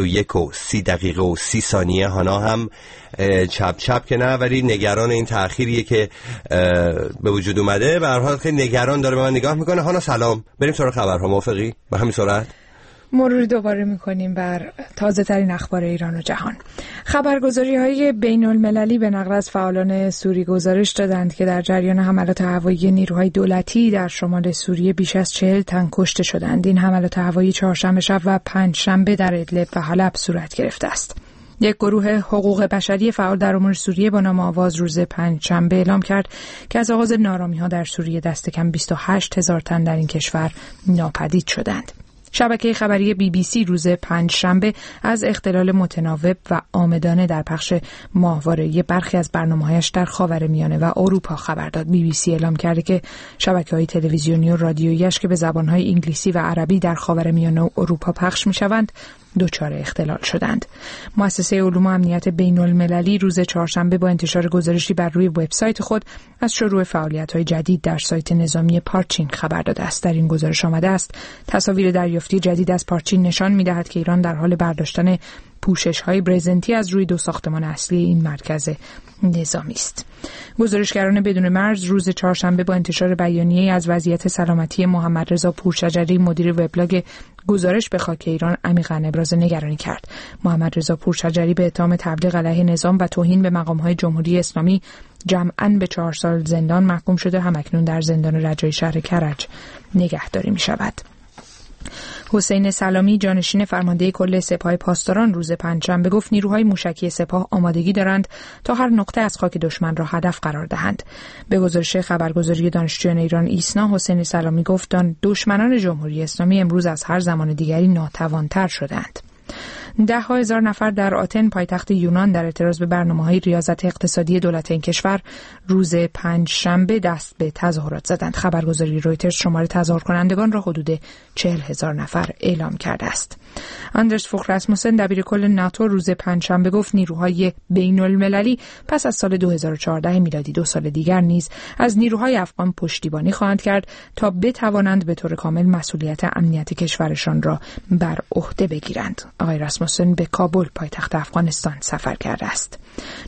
21:30 هانا هم چپ که نه، ولی نگران این تأخیریه که به وجود اومده. به هر حال خیلی نگران داره به من نگاه میکنه. هانا سلام، بریم سراغ خبرها. موافقی به همین سرعت؟ مروری دوباره میکنیم بر تازه ترین اخبار ایران و جهان. خبرگزاری های بین المللی به نقل از فعالان سوری گزارش دادند که در جریان حملات هوایی نیروهای دولتی در شمال سوریه بیش از 40 تن کشته شدند. این حملات هوایی چهارشنبه شب و پنجشنبه در ادلب و حلب صورت گرفته است. یک گروه حقوق بشری فعال در امور سوریه با نام آواز روز پنجشنبه اعلام کرد که از آغاز نارامی‌ها در سوریه دست کم 28,000 تن در این کشور ناپدید شدند. شبکه خبری BBC روز پنجشنبه از اختلال متناوب و عامدانه در پخش ماهواره برخی از برنامه‌هایش در خاورمیانه و اروپا خبر داد. BBC اعلام کرده که شبکه‌های تلویزیونی و رادیویی‌اش که به زبان‌های انگلیسی و عربی در خاورمیانه و اروپا پخش می‌شوند دچار اختلال شدند. مؤسسه علوم و امنیت بین المللی روز چهارشنبه با انتشار گزارشی بر روی وبسایت خود از شروع فعالیت‌های جدید در سایت نظامی پارچین خبر داده است. در این گزارش آمده است تصاویر دریافتی جدید از پارچین نشان می‌دهد که ایران در حال برداشتن پوشش‌های برزنتی از روی 2 ساختمان اصلی این مرکز نظامی است. گزارشگران بدون مرز روز چهارشنبه با انتشار بیانیه‌ای از وضعیت سلامتی محمد رضا پورشجری مدیر وبلاگ گزارش به خاک ایران عمیقاً ابراز نگرانی کرد. محمد رضا پورشجری به اتهام تبلیغ علیه نظام و توهین به مقام‌های جمهوری اسلامی جمعاً به 4 سال زندان محکوم شده، همکنون در زندان رجایی شهر کرج نگهداری می‌شود. حسین سلامی جانشین فرمانده کل سپاه پاسداران روز پنجشنبه گفت نیروهای موشکی سپاه آمادگی دارند تا هر نقطه از خاک دشمن را هدف قرار دهند. به گزارش خبرگزاری دانشجویان ایران ایسنا، حسین سلامی گفت دشمنان جمهوری اسلامی امروز از هر زمان دیگری ناتوان‌تر شدند. 10,000 نفر در آتن پایتخت یونان در اعتراض به برنامه‌های ریاضت اقتصادی دولت این کشور روز پنجشنبه دست به تظاهرات زدند. خبرگزاری رویترز شمار تظاهر کنندگان را حدود 40,000 نفر اعلام کرده است. آندرس فوخ راسموسن دبیرکل ناتو روز پنجشنبه گفت نیروهای بین المللی پس از سال 2014 میلادی 2 سال دیگر نیز از نیروهای افغان پشتیبانی خواهند کرد تا بتوانند به طور کامل مسئولیت امنیت کشورشان را بر عهده بگیرند. آقای راسموسن به کابل پایتخت افغانستان سفر کرده است.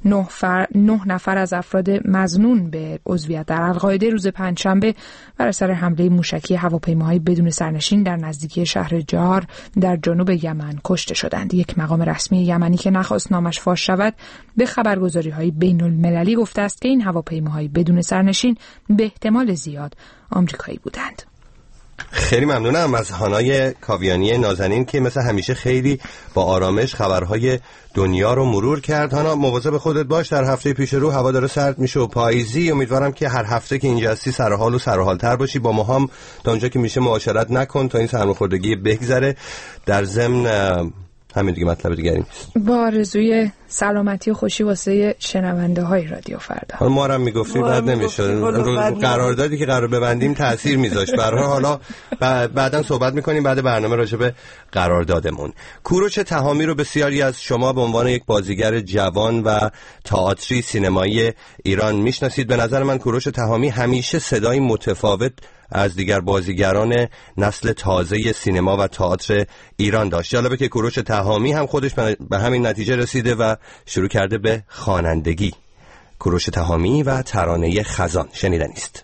9 نفر از افراد مظنون به عضویت در القاعده روز پنجشنبه بر اثر حمله موشکی هواپیماهای بدون سرنشین در نزدیکی شهر جار در جنوب یمن کشته شدند. یک مقام رسمی یمنی که نخواست نامش فاش شود به خبرگزاری‌های بین المللی گفته است که این هواپیماهای بدون سرنشین به احتمال زیاد آمریکایی بودند. خیلی ممنونم از هانای کاویانی نازنین که مثل همیشه خیلی با آرامش خبرهای دنیا رو مرور کرد. هانا مواظب خودت باش، در هفته پیش رو هوا داره سرد میشه و پاییزی. امیدوارم که هر هفته که اینجا هستی سرحال و سرحال‌تر باشی. با ما هم تا اونجا که میشه معاشرت نکن تا این سرماخوردگی بگذره. در ضمن همین دیگه، مطلب دیگری نیست. با آرزوی سلامتی و خوشی واسه شنونده های رادیو فردا. ما هم میگفتیم بعد نمیشد. قراردادی که قرار ببندیم تأثیر میذاشت. برای حالا بعداً صحبت میکنیم بعد برنامه راجع به قراردادمون. کوروش تهامی رو بسیاری از شما به عنوان یک بازیگر جوان و تئاتری سینمایی ایران میشناسید. به نظر من کوروش تهامی همیشه صدای متفاوت از دیگر بازیگران نسل تازه سینما و تئاتر ایران داشت. جالبه که کوروش تهامی هم خودش به همین نتیجه رسیده و شروع کرده به خوانندگی. کوروش تهامی و ترانه خزان شنیدنی است.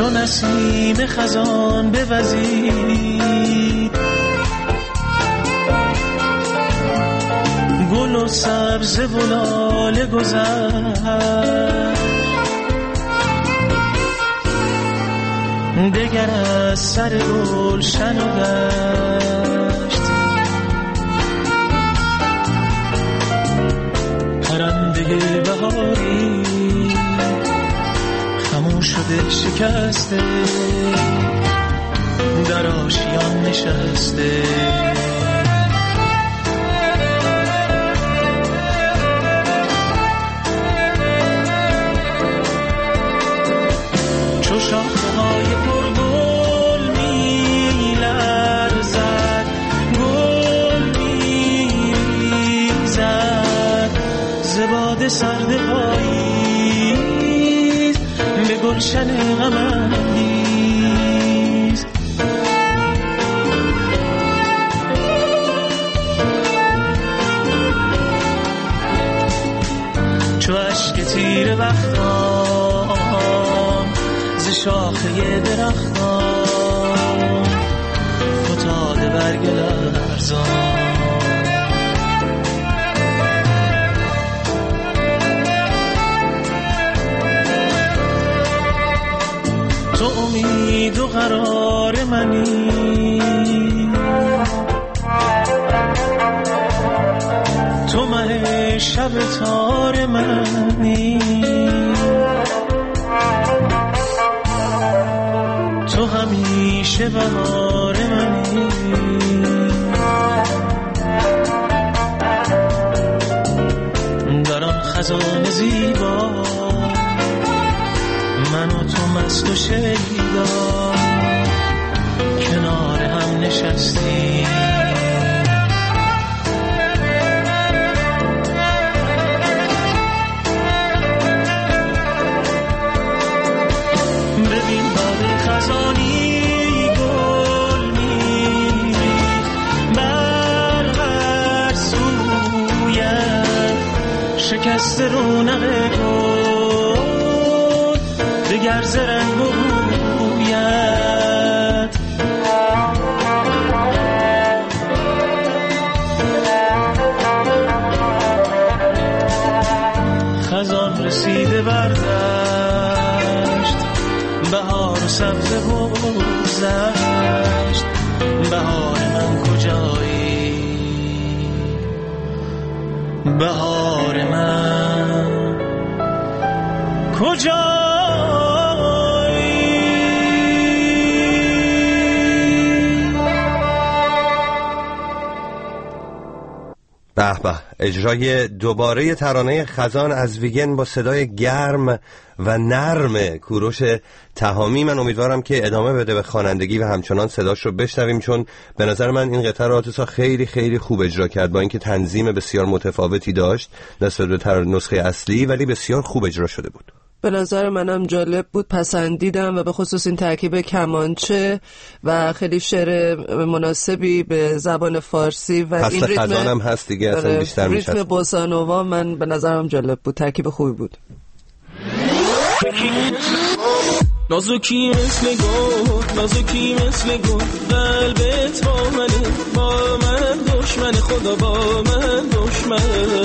چون نسیم خزان بوزید، گل و سبز و لاله گذشت، دگر از سر گلشن و دشت، پرنده بهاری خموش شده شکسته، در آشیان نشسته، چو شاخه‌های پرگل می‌لرزد، گل می‌ریزد ز باد سرد پاییز به گلشن غم‌انگیز. چو اشک تیره بختان ز شاخه درختان فتاده برگ لرزان، تو امید و قرار منی، تو مه شب تار منی، تو همیشه بهار منی، در آن خزان زیبا من و تو مست و شیدا کنار هم نشستیم. ببین باد خزانی گل می‌ریخت بر هر سویت، شکست رونق گل دگر ز رنگ و بویت. خزان رسیده بر دشت، بهار و سبزه بگذشت، بهار من کجایی، بهار من کجایی. به به، اجرای دوباره ترانه خزان از ویگن با صدای گرم و نرم کوروش تهامی. من امیدوارم که ادامه بده به خوانندگی و همچنان صداش رو بشنویم، چون به نظر من این قطعه رو آتوسا خیلی خیلی خوب اجرا کرد، با اینکه تنظیم بسیار متفاوتی داشت نسبت به نسخه اصلی، ولی بسیار خوب اجرا شده بود. به نظر منم جالب بود، پسندیدم و به خصوص این ترکیب کمانچه و خیلی شعر مناسبی به زبان فارسی و این ریتم خزانم هست دیگه، اصلا بیشتر میشه. ریتم بوسانووا من به نظرم جالب بود، ترکیب خوبی بود. نازکی مثل گل، نازکی مثل گل، قلبت با منه، با من دشمن، خدا با من دشمن.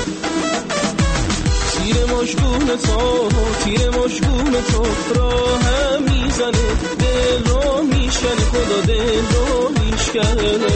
تیر مشگون تو، تیر مشگون تو راهم میزنه، دل رو میشکنه، خدا دل رو میشکنه.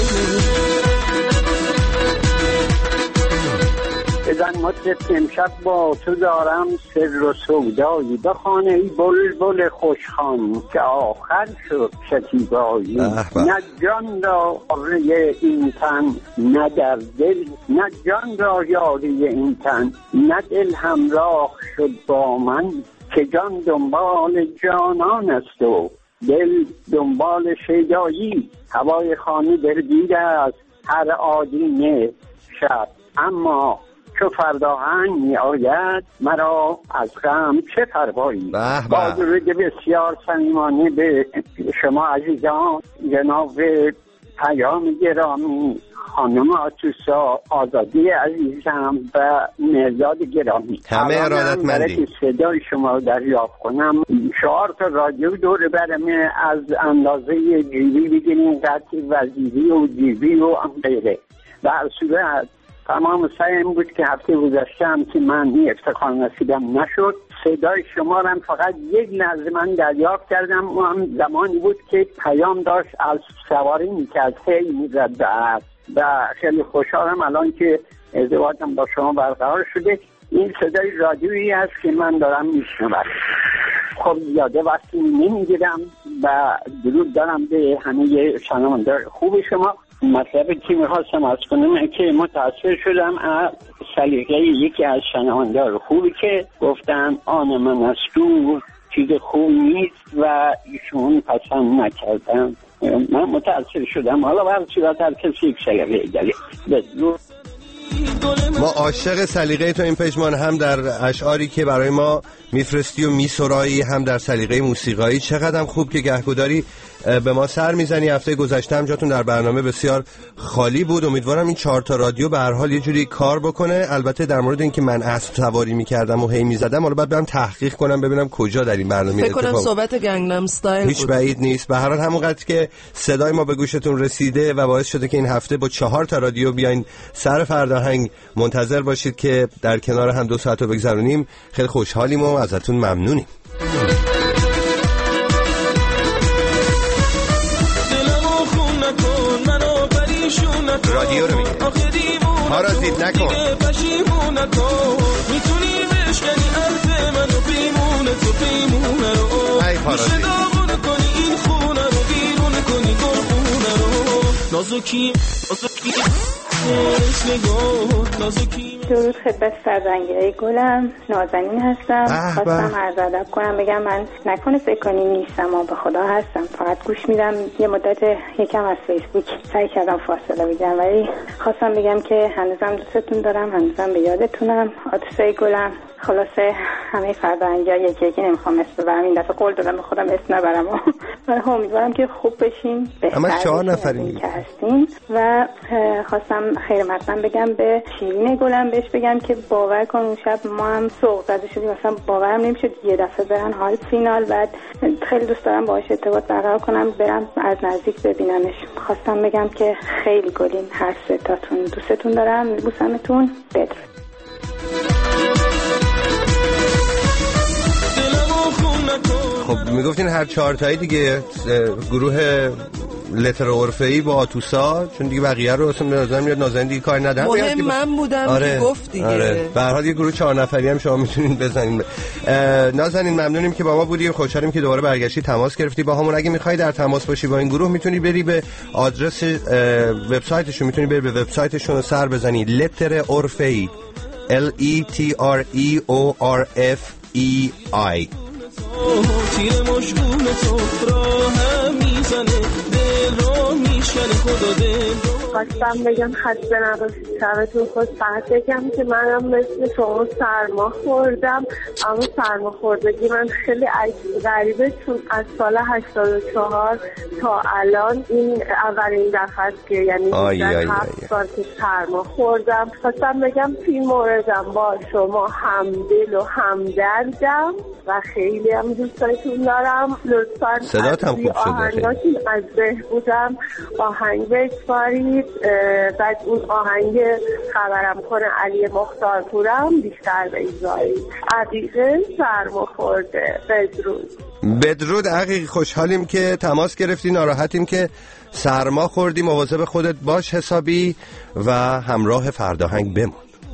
بزن مطرب امشب با تو دارم سر و سودایی، بخوان ای بلبل خوشخوان که آخر شد شکیبایی. نه جان را یاری این تن، نه در دل، نه جان را یاری این تن، نه دل همراه شد با من، که جان دنبال جانان است و دل دنبال شیدایی. هوای خانه درگیر است هر آدینه شب، اما چو فرداهنگ می آید مرا از غم چه پروایی. با درود بسیار صمیمانه به شما عزیزان، جناب پیام گرامی، خانم آتوسا، آزادی عزیزم و مرداد گرامی، همه ارادتمندی. برای صدای شما رو دریافت کنم 4 تا رادیو دور برمه، از اندازه جیبی بگیریم، قطع وزیری و جیبی و غیره. و هر صورت تمام سعیم بود که هفته گذشته هم که من افتخار نصیبم نشد، صدای شما رو فقط یک لحظه من دریافت کردم. اون هم زمانی بود که پیام داشت از سواری میکرد، خیلی میزد و خیلی خوشحالم الان که ارتباطم با شما برقرار شده. این صدای رادیویی است که من دارم میشنوم. خب یاده وقتی نمیگیرم و درود دارم به همه شنوندگان خوب شما. مطلبی که میخواستم از کنم که متأثر شدم از سلیقه یکی از شنوندگان خوبی که گفتن آن من از تو چیز خوب نیست و ایشون پسند نکردن. من متأثر شدم. حالا برای صورت هر کسی یک سلیقه داره. بدرود. ما عاشق سلیقه تو این پژمان، هم در اشعاری که برای ما میفرستی و میسرایی، هم در سلیقه موسیقایی. چقدر خوب که گهگداری به ما سر میزنی. هفته گذشته هم جاتون در برنامه بسیار خالی بود. امیدوارم این 4 تا رادیو به هر حال یه جوری کار بکنه. البته در مورد اینکه من اسب سواری میکردم و هی میزدم، حالا بعد برم تحقیق کنم ببینم کجا در این برنامه فکر کنم صحبت گنگنام استایل هیچ بعید نیست. به هر حال همونقدر که صدای ما به گوشتون رسیده و باعث شده که این هفته با 4 تا رادیو بیاین سر فرداهنگ منتظر باشید که در کنار هم 2 ساعت رو بگذرونیم. خیلی خوشحالیم و ازتون ممنونیم. رادیو رو میگه ما را زید نکن، میتونی بشکنی عرض منو پیمونه تو پیمونه رو میشه داغون کنی این خونه رو بیرون کنی گل خونه رو نازکی درود خدمت فرزانگیره گلم، نازنین هستم. خواستم عرض ادب کنم بگم من نکنه فکر کنی نیستم و به خدا هستم، فقط گوش میدم. یه مدت یکم از فیسبوک سعی کردم فاصله بگیرم، ولی خواستم بگم که هنوزم دوستتون دارم، هنوزم به یادتونم. آتوسای گلم. خلاصه همه فرزانگی‌ها یکی نمیخوام اسم ببرم، این دفعه قول دادم به خودم اسم نبرم و امیدوارم که خوب بشین، اما 4 نفرین که هستین. و خواستم خیر مقدم بگم به شیرین گلم، بهش بگم که باور کن اون شب ما هم سوق زده شدیم، مثلا باورم نمیشد یه دفعه برن حال فینال. بعد خیلی دوست دارم باهاش ارتباط برقرار کنم، برم از نزدیک ببینمش. خواستم بگم که خیلی گلین هر سه تاتون، دوستتون دارم، میبوسمتون. بدرود. خب میگفتین هر 4 تایی دیگه گروه لتر عرفه‌ای با آتوسا، چون دیگه بقیه رو اصلا نظر میاد نازنین دیگه کار ندارم. مهم من بودم که گفت دیگه. به هر حال یه گروه 4 نفری هم شما میتونین بزنین. نازنین ممنونیم که با ما بودی، خوشحالیم که دوباره برگشتی، تماس گرفتی با همون. اگه میخوای در تماس باشی با این گروه میتونی بری به آدرس وبسایتشون، میتونی بری به وبسایتشون و سر بزنی لتر عرفه‌ای LETREORFEI. تیر مشغول تو راه میزنه دل رو میشکنه خدا دل. خواستم بگم خسته نباشید، شبتون خوش. فقط بگم که منم مثل شما سرما خوردم، اما سرما خوردگی من خیلی عجیب غریبه، چون از سال 84 تا الان این اولین دفعه است که یعنی 7 سال که سرما خوردم. خواستم بگم فی موردم با شما همدل و همدردم و خیلی هم دوستتون دارم. لطفاً صداتم خوب شده، از بهبودم آهنگ بسپارید. بعد اون آهنگ خبرم کنه علی مختارپورم بیشتر بگذارید. عقیقه سرما خورده. بدرود عقیق، خوشحالیم که تماس گرفتی، ناراحتیم که سرما خوردی. مواظب خودت باش حسابی و همراه فرداهنگ بمون.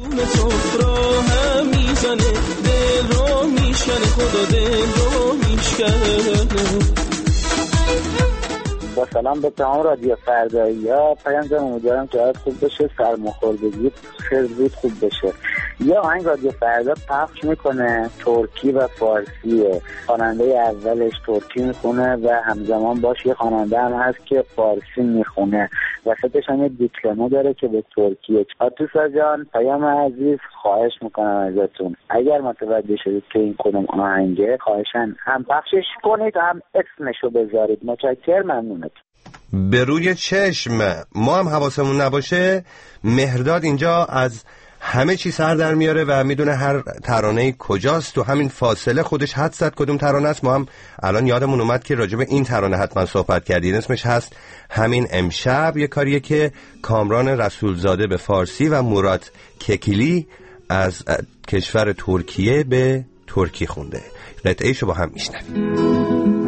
با سلام به تمام رادیو فردایی‌ها. پیام جان امیدوارم که حالت خوب بشه، سرماخوردگی خیلی زود خوب بشه. یا آهنگ رادیو فردا پخش میکنه، ترکی و فارسیه. خواننده اولش ترکی میخونه و همزمان باش یه خواننده هم هست که فارسی میخونه. وسطش هم یه دیپلمو داره که به ترکیه. آتوسا جان، پیام عزیز، خواهش میکنم ازتون اگر متوجه شدید که این کدوم آهنگه، خواهشاً هم پخشش کنید هم اسمشو بذارید. متشکرم، ممنونت. به روی چشم. ما هم حواسمون نباشه مهرداد اینجا از همه چی سر در میاره و میدونه هر ترانه کجاست. تو همین فاصله خودش حد زد کدوم ترانه است. ما هم الان یادمون اومد که راجع به این ترانه حتما صحبت کردین. اسمش هست همین امشب. یه کاریه که کامران رسولزاده به فارسی و مراد ککیلی از کشور ترکیه به ترکی خونده. قطعه‌شو با هم میشنویم.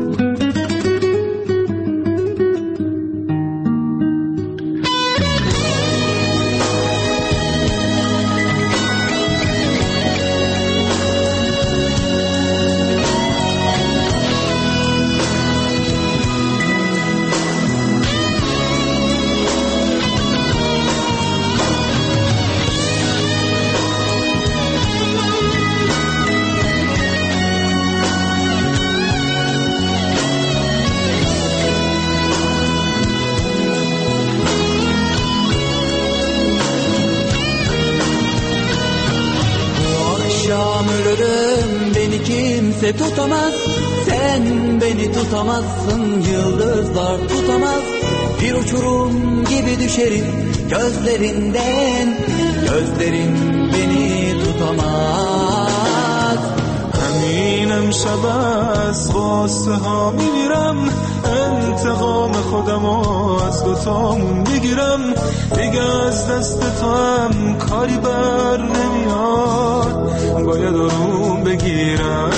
Tutamaz, sen beni tutamazsın, yıldızlar tutamaz. Bir uçurum gibi düşerim gözlerinden, gözlerin beni tutamaz. همین امشب از غصه ها میمیرم، انتقام خودم از دوتامون میگیرم. دیگه از دست تو هم کاری بر نمیاد، باید آروم بگیرم.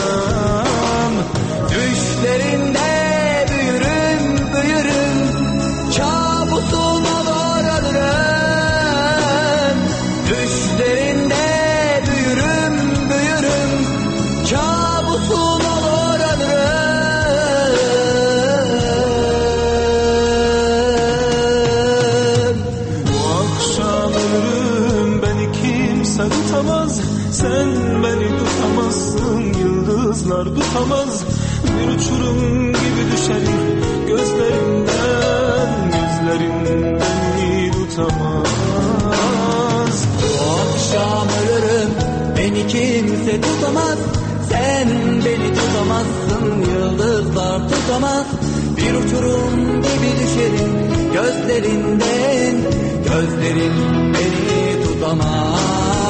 Düşlerinde büyürüm, büyürüm, kabusuma varalırım. Düşlerinde büyürüm, büyürüm, kabusuma varalırım. Bu akşam ölürüm, beni kimse tutamaz. Sen beni tutamazsın, yıldızlar tutamaz. Bir uçurum gibi düşerim gözlerinden, gözlerin beni tutamaz. Bu akşam ölürüm, beni kimse tutamaz. Sen beni tutamazsın, yıldızlar tutamaz. Bir uçurum gibi düşerim gözlerinden, gözlerin beni tutamaz.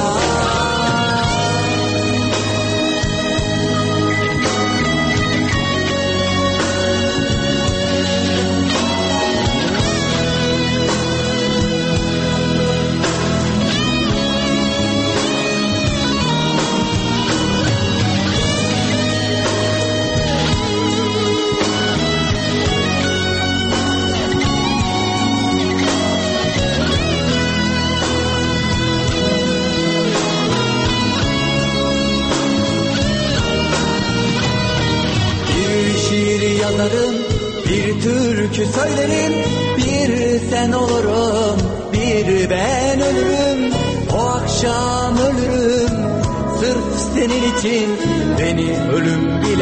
Bir türkü söylerim, bir sen olurum, bir ben ölürüm. O akşam ölürüm, sırf senin için beni ölüm bile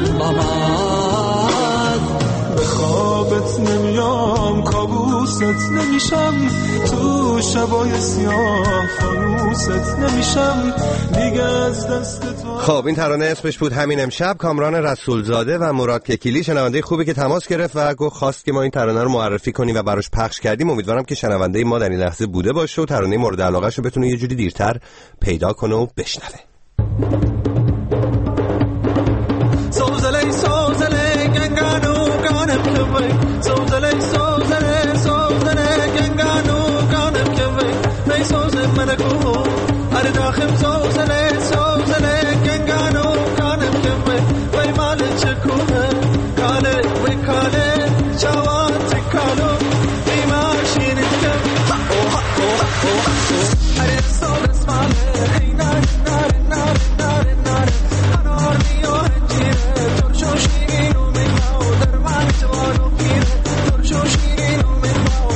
anlamaz. به خوابت نمیام، کابوست نمیشم، تو شبای سیاه فانوست نمیشم، دیگه از دست تو. خب این ترانه اسمش بود همین امشب. کامران رسولزاده و مراد ککیلی شنونده خوبی که تماس گرفت و خواست که ما این ترانه رو معرفی کنیم و براش پخش کردیم. امیدوارم که شنونده ما در این لحظه بوده باشه و ترانه مورد علاقه‌ش رو بتونه یه جوری دیرتر پیدا کنه و بشنوه. سوزلی سوزلی گنگانو گانم کوی، سوزلی سوزلی سوزلی گنگانو گانم کوی، می سوزه منکو هر داخم سوزلی سوزلی گنگانو گانم کوی، وی مال چکونه کاله وی کاله چاوات کالو بی ماشین کم هر سوز ماله نار نار نار نار نار انار میو هنجیره ترشو شیرینو میخواو درمان جوانو گیره ترشو شیرینو میخواو.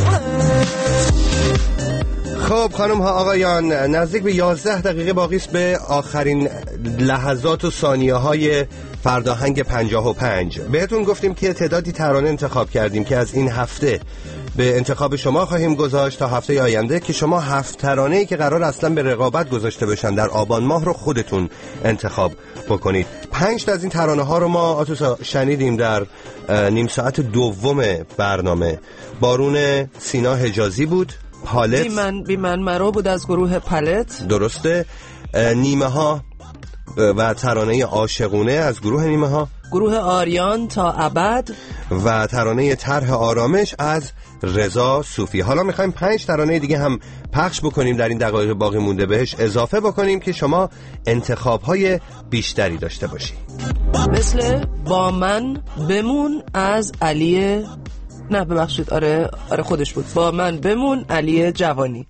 خب خانم ها آقایان، نزدیک به 11 دقیقه باقی است به آخرین لحظات و ثانیه های فرداهنگ 55. بهتون گفتیم که تعدادی ترانه انتخاب کردیم که از این هفته به انتخاب شما خواهیم گذاشت تا هفته آینده که شما 7 ترانه‌ای که قرار اصلا به رقابت گذاشته بشن در آبان ماه رو خودتون انتخاب بکنید. 5 تا از این ترانه ها رو ما آتوسا شنیدیم در نیم ساعت دوم برنامه. بارون سینا حجازی بود، پالت بی من مرو بود از گروه پالت، درسته، نیمه ها و ترانه عاشقونه از گروه نیمه ها، گروه آریان تا ابد و ترانه طرح آرامش از رضا صوفی. حالا میخوایم 5 ترانه دیگه هم پخش بکنیم در این دقایق باقی مونده، بهش اضافه بکنیم که شما انتخاب‌های بیشتری داشته باشی. مثل با من بمون از علی، نه ببخشید، آره خودش بود، با من بمون علی جوانی.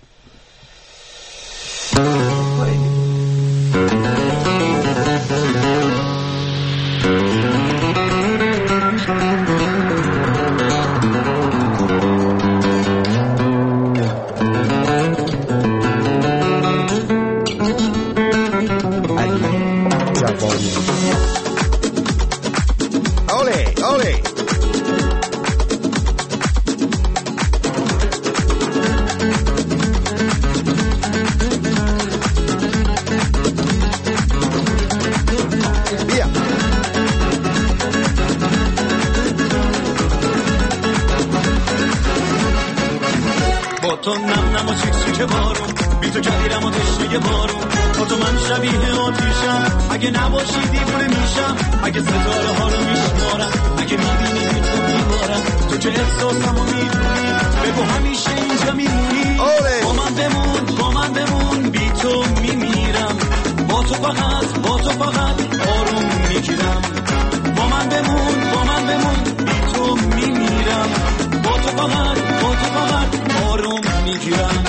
تو نم نم و چیک چیک بارون، بی تو جگیرم و تشنه بارون، با تو من شبیه آتیشم، اگه نباشی دیوونه میشم، اگه ستاره ها رو میشمارم، اگه میبینی که تو میبارم، تو که احساسم و میدونی، بگو همیشه اینجا میمونی. با من بمون بی تو میمیرم، با تو فقط آروم میگیرم. با من بمون بی تو میمیرم، با تو فقط آروم میگیرم.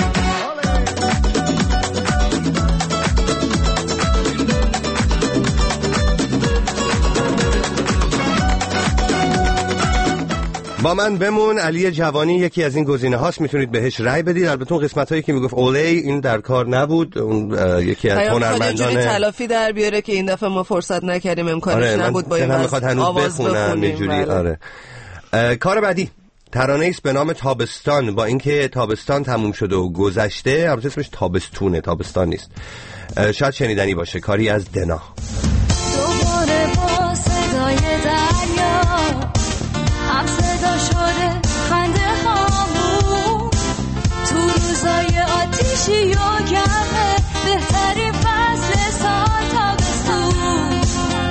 با من بمون علی جوانی یکی از این گزینه هاست، میتونید بهش رأی بدید. البته اون قسمت هایی که میگفت اولی این در کار نبود، اون یکی از هنرمندان تلافی در بیاره که این دفعه ما فرصت نکردیم، امکانش نبود با این آواز بخونم اینجوری. آره. کار بعدی ترانه ایست به نام تابستان. با اینکه تابستان تموم شده و گذشته، البته اسمش تابستونه، تابستان نیست، شاید شنیدنی باشه. کاری از دنا. دوباره با صدای دریا هم صدا شده خنده هامون، تو روزای آتیشی و گرمه بهترین فصل سال تابستون،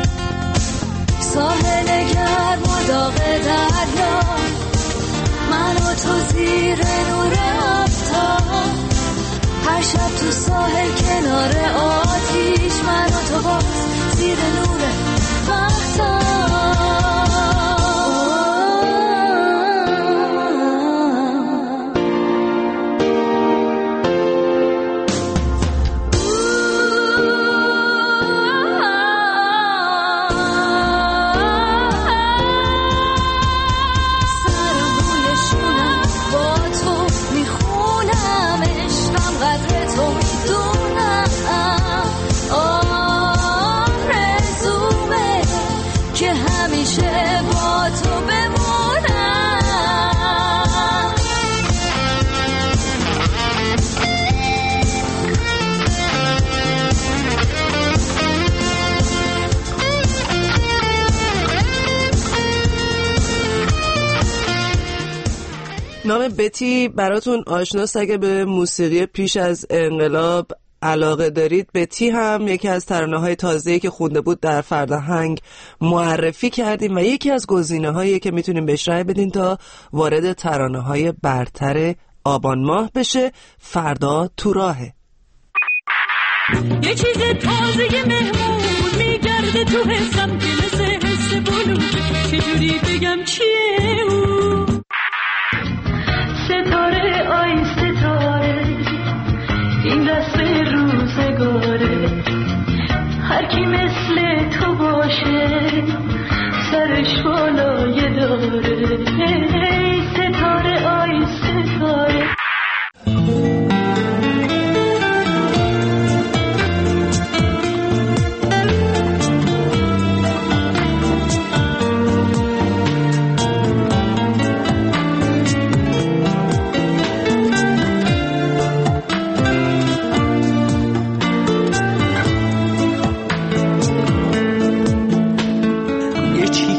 ساحل گرم و داغ دریا، من و تو زیر نور آفتاب، هر شب تو ساحل کنار آتیش، من و تو باز زیر نور آفتاب. نام بتی براتون آشناست. اگه به موسیقی پیش از انقلاب علاقه دارید، بتی هم یکی از ترانه‌های تازه‌ای که خونده بود در فرهنگ معرفی کردیم و یکی از گزینه‌هایی که میتونیم بهش رأی بدین تا وارد ترانه‌های برتر آبان ماه بشه. فردا تو راهه. یه چیز تازه مهمون میگرده تو حسم که مثل حس بلو، چجوری بگم چیه او؟ ستاره آی ستاره، این رسم روزگاره، هر کی مثل تو باشه سرش بالای داره. ای ستاره آی ستاره.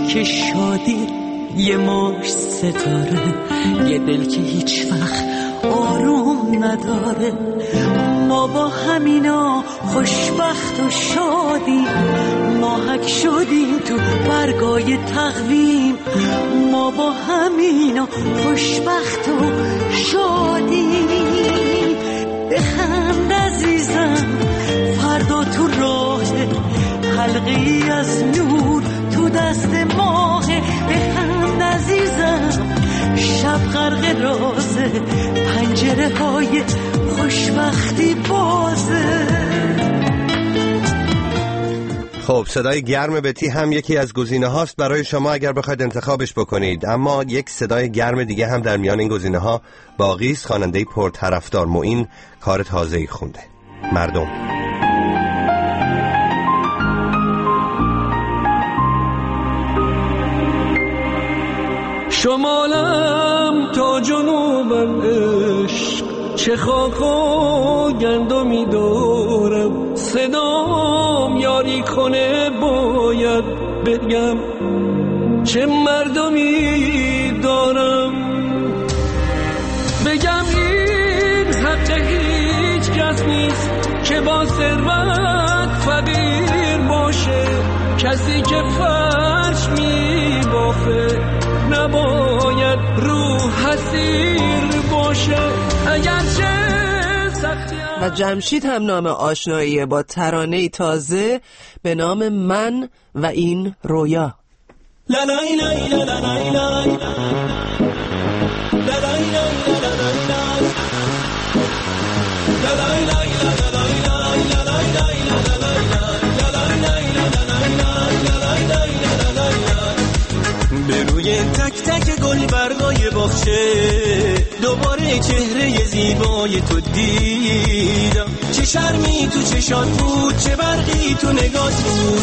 که شادی یه ماش ستاره، یه دل که هیچ وقت آروم نداره. ما با همینا خوشبخت و شادیم، ماهک شدیم تو برگای تقویم. ما با همینا خوشبخت و شادیم. بخند عزیزم فردا تو راه، حلقه‌ای از نور تو دست ماه. بخند عزیزم شب غرق رازه، پنجره های خوشبختی بازه. خب صدای گرم بتی هم یکی از گزینه هاست برای شما اگر بخواید انتخابش بکنید، اما یک صدای گرم دیگه هم در میان این گزینه ها باقی است. خواننده پرطرفدار معین کار تازه‌ای خونده، مردم. شمالم تا جنوبم عشق، چه خاک و گندمی دارم. صدام یاری کنه باید بگم چه مردمی دارم. بگم این حق هیچ کس نیست که با ثروت فقیر باشه. کسی که فرش می بافه نباید روح حسیر باشه. اگرچه و جمشید هم نام آشنایی با ترانه‌ای تازه به نام من و این رویا. به روی تک تک گل برگای باغچه دوباره چهره زیبای تو دیدم. چه شرمی تو چشات بود، چه برقی تو نگات بود.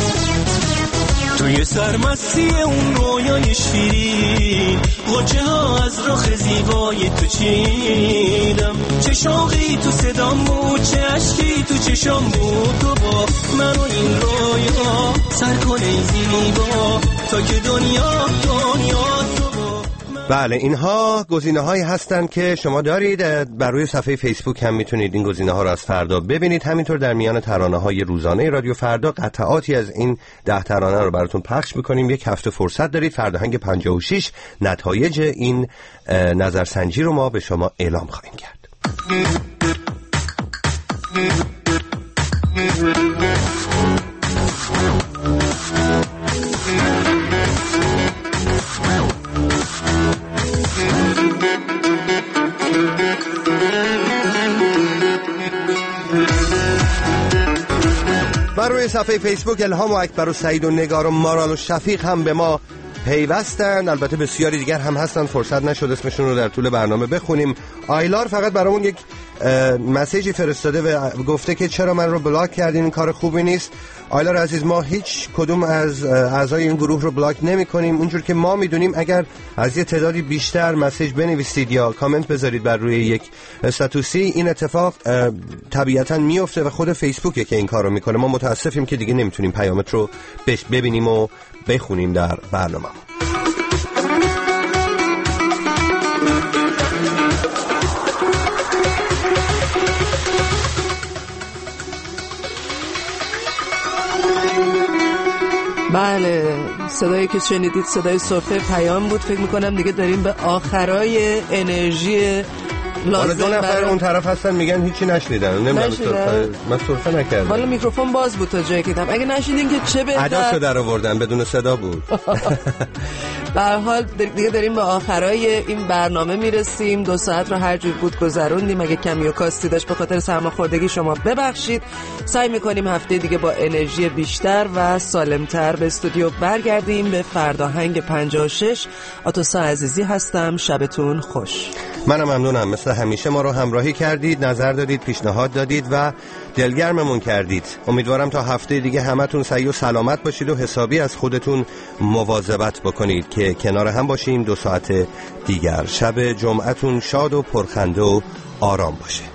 توی سرمستی اون رویای شیرین غنچه ها از رخ زیبای تو چیدم. چه شوقی تو صدام بود، چه عشقی تو چشام بود. تو با من و این رویا سر کنه زیبا تا که دنیا تو. بله، اینها گزینه‌هایی هستند که شما دارید. بر روی صفحه فیسبوک هم میتونید این گزینه‌ها رو از فردا ببینید. همینطور در میان ترانه‌های روزانه رادیو فردا قطعاتی از این 10 ترانه رو براتون پخش می‌کنیم. یک هفته فرصت دارید. فردا 56 نتایج این نظرسنجی رو ما به شما اعلام خواهیم کرد. بر روی صفحه فیسبوک الهام و اکبر و سعید و نگار و مارال و شفیق هم به ما پیوستن. البته بسیاری دیگر هم هستن، فرصت نشد اسمشون رو در طول برنامه بخونیم. آیلار فقط برامون یک مسیجی فرستاده و گفته که چرا من رو بلاک کردین، این کار خوبی نیست. آیلار عزیز، ما هیچ کدوم از اعضای این گروه رو بلاک نمی کنیم. اونجور که ما میدونیم اگر از یه تعدادی بیشتر مسیج بنویسید یا کامنت بذارید بر روی یک استاتوسی، این اتفاق طبیعتا میفته و خود فیسبوکه که این کار رو میکنه. ما متاسفیم که دیگه نمیتونیم پیامت رو ببینیم و بخونیم در برنامه. بله، صدایی که شنیدید صدای سرفه پیام بود. فکر میکنم دیگه داریم به آخرای انرژی حالا 2 نفر اون طرف هستن میگن هیچ نشنیدن. من سرفه نکردم. حالا میکروفون باز بود تا جایی که دیدم. اگه نشنیدین که چه بهتر. اداشو در آوردن بدون صدا بود. به هر حال دیگه داریم به آخرای این برنامه میرسیم. 2 ساعت رو هر جور بود گذروندیم. اگه کمی و کاستی داشت به خاطر سرماخوردگی شما ببخشید. سعی میکنیم هفته دیگه با انرژی بیشتر و سالمتر به استودیو برگردیم. به فرداهنگ 56 آتوسا عزیزی هستم. شبتون خوش. منم ممنونم. مثل همیشه ما رو همراهی کردید، نظر دادید، پیشنهاد دادید و دلگرممون کردید. امیدوارم تا هفته دیگه همتون صحیح و سلامت باشید و حسابی از خودتون مواظبت بکنید که کنار هم باشیم 2 ساعت دیگر. شب جمعتون شاد و پرخنده و آرام باشه.